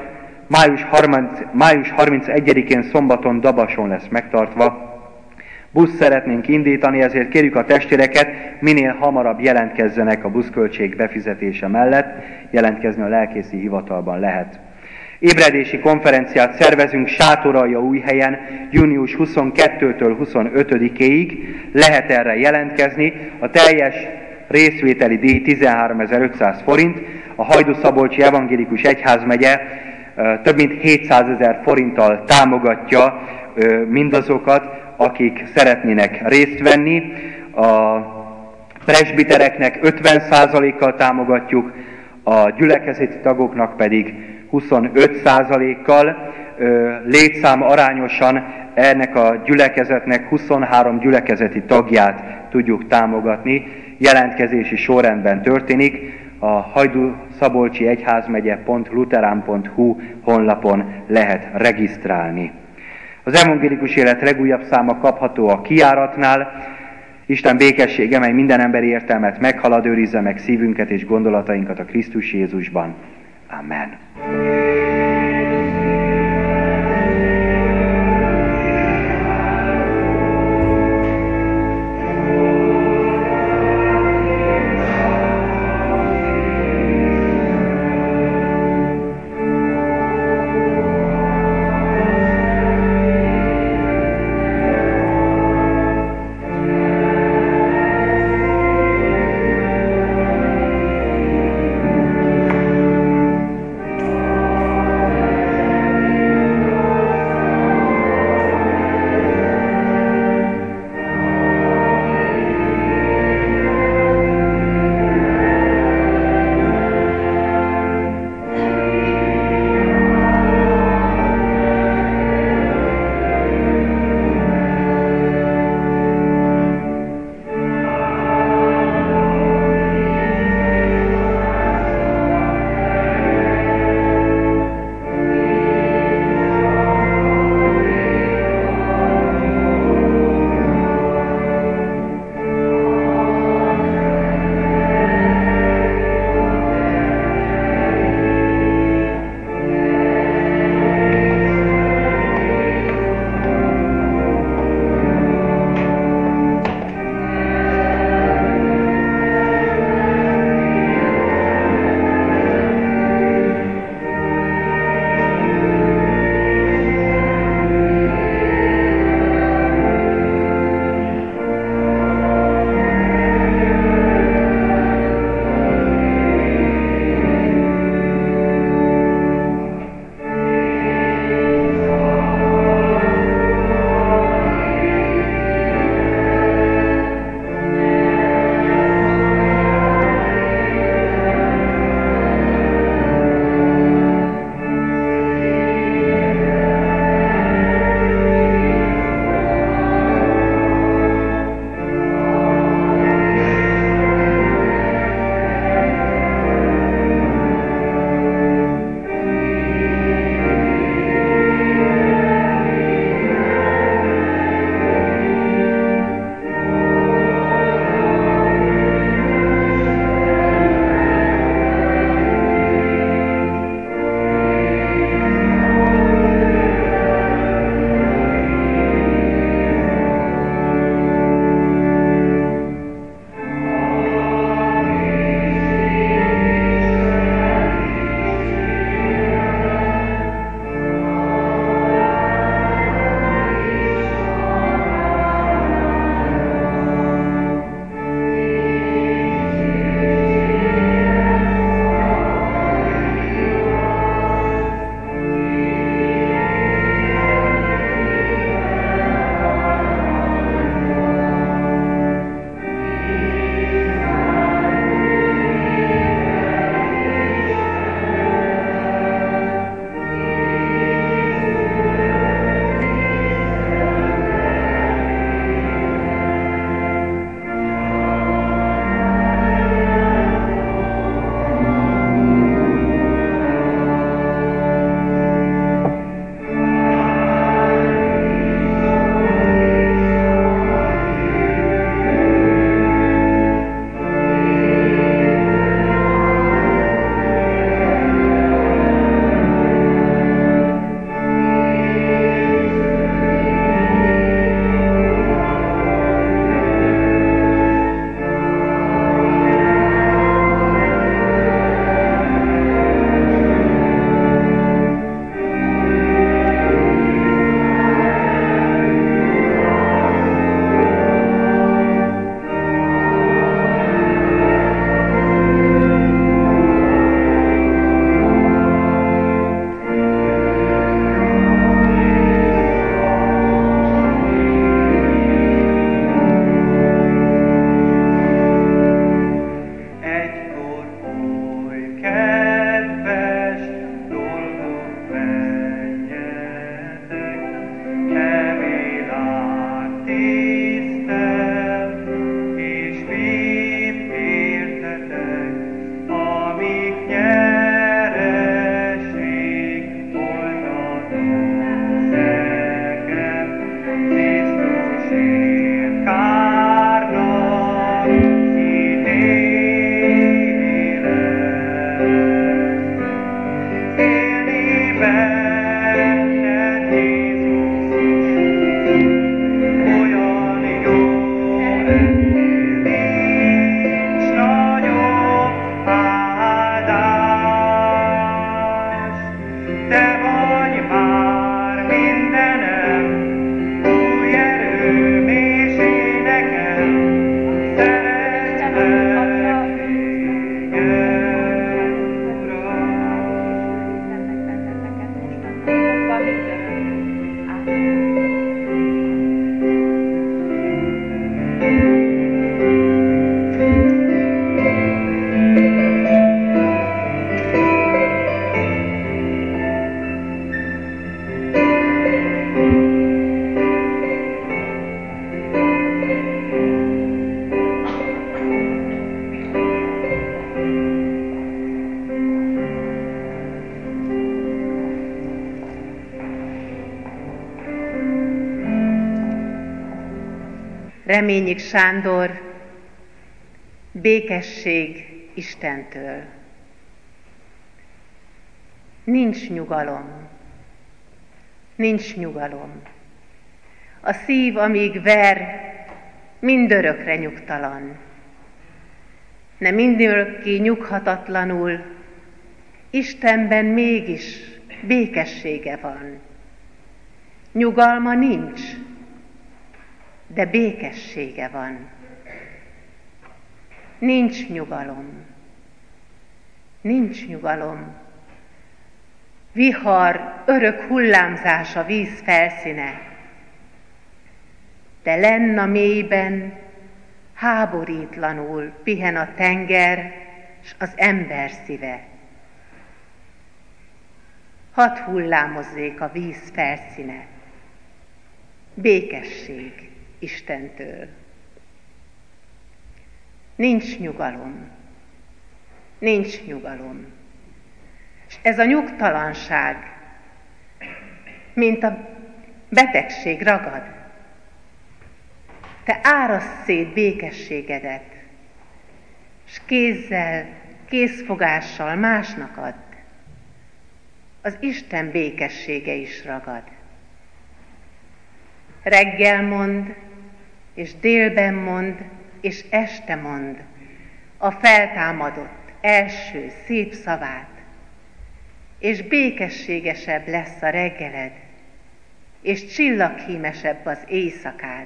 május 31-én szombaton Dabason lesz megtartva. Buszt szeretnénk indítani, ezért kérjük a testvéreket, minél hamarabb jelentkezzenek a buszköltség befizetése mellett. Jelentkezni a lelkészi hivatalban lehet. Ébredési konferenciát szervezünk Sátoraljaújhelyen június 22-től 25-éig. Lehet erre jelentkezni. A teljes részvételi díj 13.500 forint. A Hajdú-Szabolcsi Evangélikus Egyházmegye több mint 700 000 forinttal támogatja mindazokat, akik szeretnének részt venni. A presbitereknek 50%-kal támogatjuk, a gyülekezeti tagoknak pedig 25%-kal. Létszám arányosan ennek a gyülekezetnek 23 gyülekezeti tagját tudjuk támogatni. Jelentkezési sorrendben történik. A Hajdú-Szabolcsi Egyházmegye.luterán.hu honlapon lehet regisztrálni. Az evangélikus élet legújabb száma kapható a kijáratnál. Isten békessége, mely minden emberi értelmet meghalad, őrizze meg szívünket és gondolatainkat a Krisztus Jézusban. Amen. Reményik Sándor, békesség Istentől. Nincs nyugalom, nincs nyugalom. A szív, amíg ver, mindörökre nyugtalan. De mindörökké nyughatatlanul, Istenben mégis békessége van. Nyugalma nincs, de békessége van. Nincs nyugalom. Nincs nyugalom. Vihar, örök hullámzás a víz felszíne, de lenn a mélyben háborítlanul pihen a tenger s az ember szíve. Hadd hullámozzék a víz felszíne. Békesség Istentől. Nincs nyugalom. Nincs nyugalom. És ez a nyugtalanság, mint a betegség ragad. Te árasd szét békességedet, és kézfogással másnak add. Az Isten békessége is ragad. Reggel mond, és délben mond, és este mond a feltámadott első szép szavát, és békességesebb lesz a reggeled, és csillaghímesebb az éjszakád.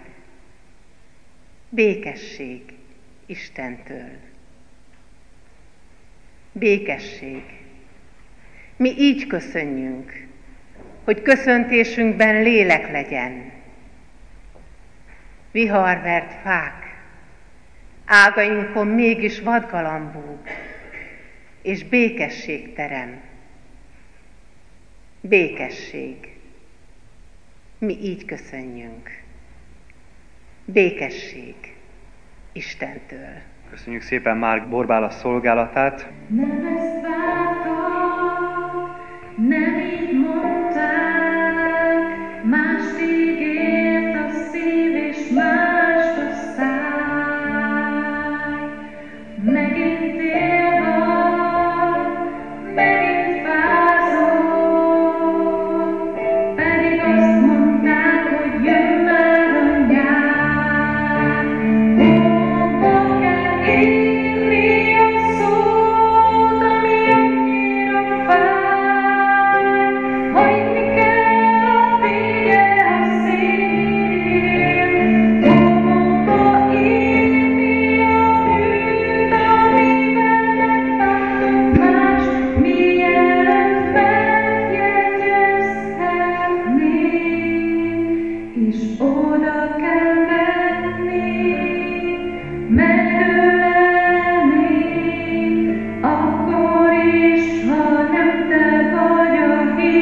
Békesség Istentől. Békesség. Mi így köszönjünk, hogy köszöntésünkben lélek legyen. Viharvert fák, ágainkon mégis vadgalambúg, és békesség terem. Békesség. Mi így köszönjünk. Békesség Istentől. Köszönjük szépen Márk Borbála szolgálatát. Nem ezt vártak, nem így mondták, mást ígért a szív és mást a száj. Megint él van, megint fázol, pedig azt mondták, hogy jön már a nyár. Hova kell írni a szót, ami annyira fáj, hagyni kell a vége a szél. Hova írni a bűnt, amivel megváltunk más, mielőtt megjegyezhetnénk, és oda kell menni, megölelni, akkor is, ha nem te vagy a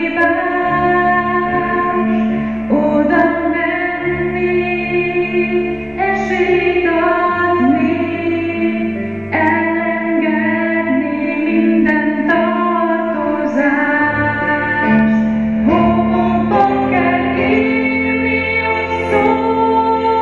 hibás. Oda menni, esélyt adni, elengedni minden tartozást. Hova kell írni a szót,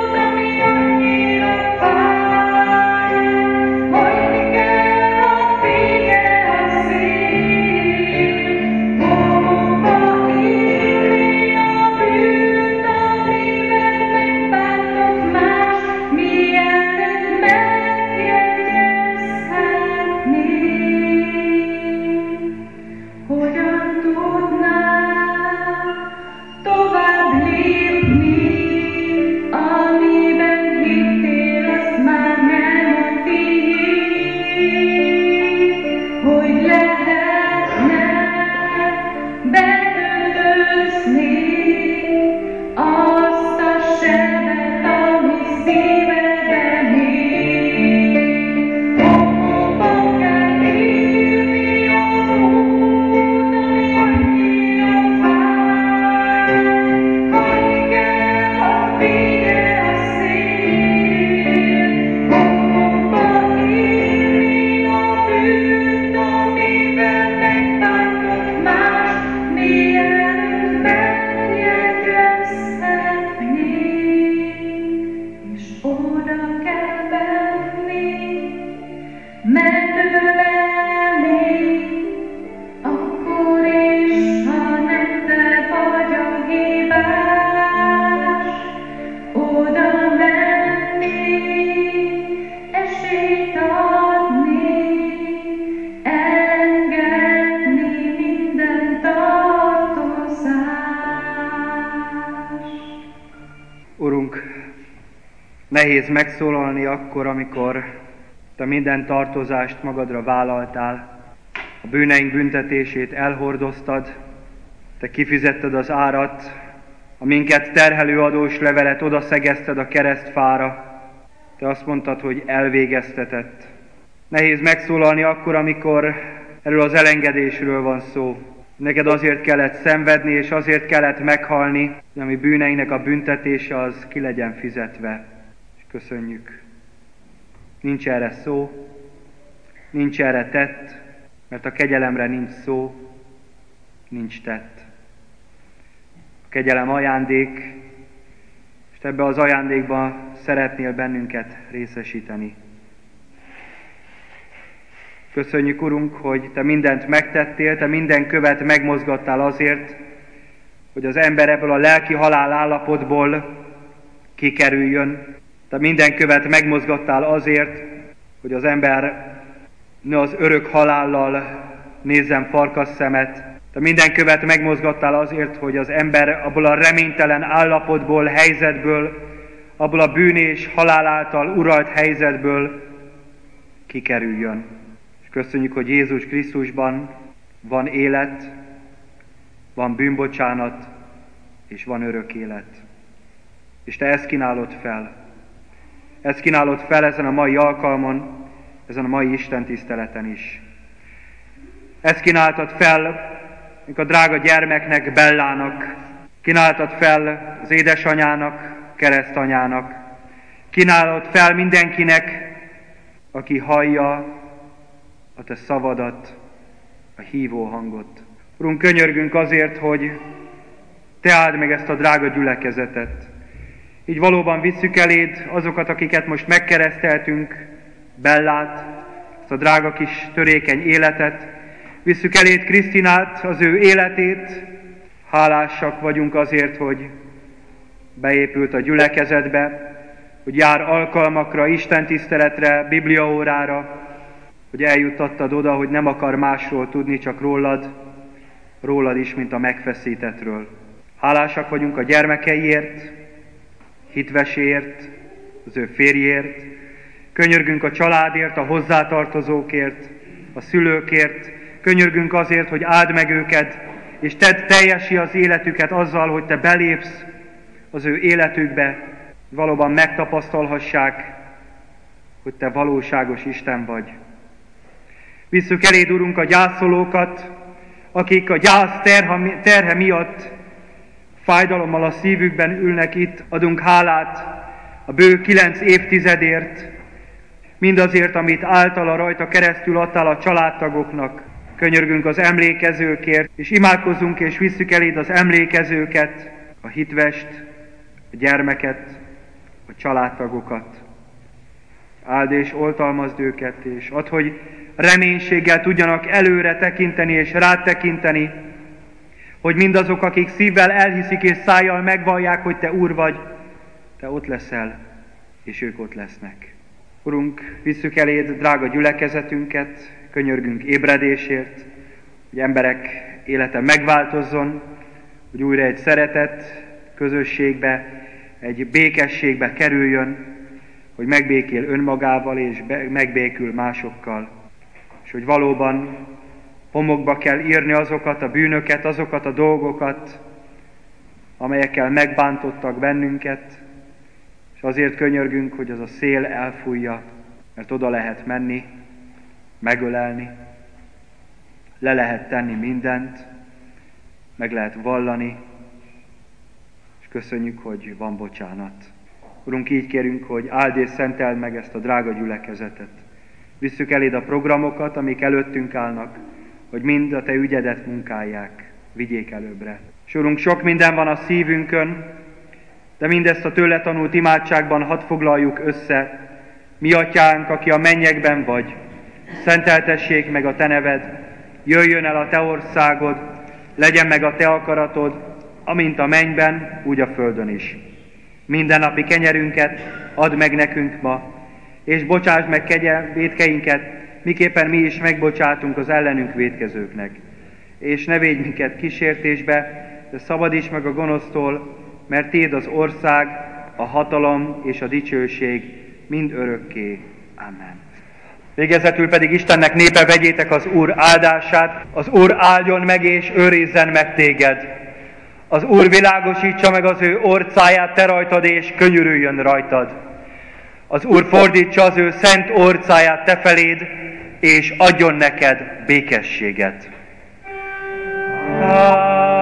Urunk, nehéz megszólalni akkor, amikor Te minden tartozást magadra vállaltál, a bűneink büntetését elhordoztad, Te kifizetted az árat, a minket terhelő adós levelet odaszegezted a keresztfára, Te azt mondtad, hogy elvégeztetett. Nehéz megszólalni akkor, amikor erről az elengedésről van szó. Neked azért kellett szenvedni, és azért kellett meghalni, hogy a mi bűneinek a büntetése az ki legyen fizetve. És köszönjük. Nincs erre szó, nincs erre tett, mert a kegyelemre nincs szó, nincs tett. A kegyelem ajándék, és Te ebbe az ajándékba szeretnél bennünket részesíteni. Köszönjük, Urunk, hogy Te mindent megtettél, Te minden követ megmozgattál azért, hogy az ember ebből a lelki halál állapotból kikerüljön. Te minden követ megmozgattál azért, hogy az ember ne az örök halállal nézzen farkasszemet. Te minden követ megmozgattál azért, hogy az ember abból a reménytelen állapotból, helyzetből, abból a bűn és halál által uralt helyzetből kikerüljön. És köszönjük, hogy Jézus Krisztusban van élet, van bűnbocsánat, és van örök élet. És Te ezt kínálod fel. Ezt kínálod fel ezen a mai alkalmon, ezen a mai Isten tiszteleten is. Ezt kínáltad fel a drága gyermeknek, Bellának, kínáltad fel az édesanyának, keresztanyának, kínálod fel mindenkinek, aki hallja a Te szavadat, a hívó hangot. Urunk, könyörgünk azért, hogy Te áld meg ezt a drága gyülekezetet. Így valóban visszük eléd azokat, akiket most megkereszteltünk, Bellát, ezt a drága kis törékeny életet. Visszük eléd Krisztinát, az ő életét. Hálásak vagyunk azért, hogy beépült a gyülekezetbe, hogy jár alkalmakra, istentiszteletre, bibliaórára, hogy eljuttattad oda, hogy nem akar másról tudni, csak rólad is, mint a megfeszítettről. Hálásak vagyunk a gyermekeiért, Hitveséért, az ő férjért. Könyörgünk a családért, a hozzátartozókért, a szülőkért. Könyörgünk azért, hogy áld meg őket, és tedd teljessé az életüket azzal, hogy Te belépsz az ő életükbe, valóban megtapasztalhassák, hogy Te valóságos Isten vagy. Visszük eléd, Urunk, a gyászolókat, akik a gyász terhe miatt fájdalommal a szívükben ülnek itt. Adunk hálát a bő 9 évtizedért, mindazért, amit általa rajta keresztül adtál a családtagoknak. Könyörgünk az emlékezőkért, és imádkozzunk és visszük eléd az emlékezőket, a hitvest, a gyermeket, a családtagokat. Áld és oltalmazd őket, és add, hogy reménységgel tudjanak előre tekinteni és rád tekinteni, hogy mindazok, akik szívvel elhiszik és szájjal megvallják, hogy Te Úr vagy, Te ott leszel, és ők ott lesznek. Urunk, visszük eléd drága gyülekezetünket, könyörgünk ébredésért, hogy emberek élete megváltozzon, hogy újra egy szeretet közösségbe, egy békességbe kerüljön, hogy megbékél önmagával és megbékül másokkal, és hogy valóban homokba kell írni azokat a bűnöket, azokat a dolgokat, amelyekkel megbántottak bennünket, és azért könyörgünk, hogy az a szél elfújja, mert oda lehet menni, megölelni, le lehet tenni mindent, meg lehet vallani, és köszönjük, hogy van bocsánat. Urunk, így kérünk, hogy áld és szenteld meg ezt a drága gyülekezetet. Visszük eléd a programokat, amik előttünk állnak, hogy mind a Te ügyedet munkálják, vigyék előbbre. És Urunk, sok minden van a szívünkön, de mindezt a tőle tanult imádságban hadd foglaljuk össze. Mi Atyánk, aki a mennyekben vagy, szenteltessék meg a Te neved, jöjjön el a Te országod, legyen meg a Te akaratod, amint a mennyben, úgy a földön is. Mindennapi kenyerünket add meg nekünk ma, és bocsásd meg vétkeinket, miképpen mi is megbocsátunk az ellenünk vétkezőknek. És ne védj minket kísértésbe, de szabadíts meg a gonosztól, mert Téd az ország, a hatalom és a dicsőség mind örökké. Amen. Végezetül pedig Istennek népe, vegyétek az Úr áldását, az Úr áldjon meg és őrizzen meg téged. Az Úr világosítsa meg az ő orcáját te rajtad, és könyörüljön rajtad. Az Úr fordítsa az ő szent orcáját te feléd, és adjon neked békességet. Amen.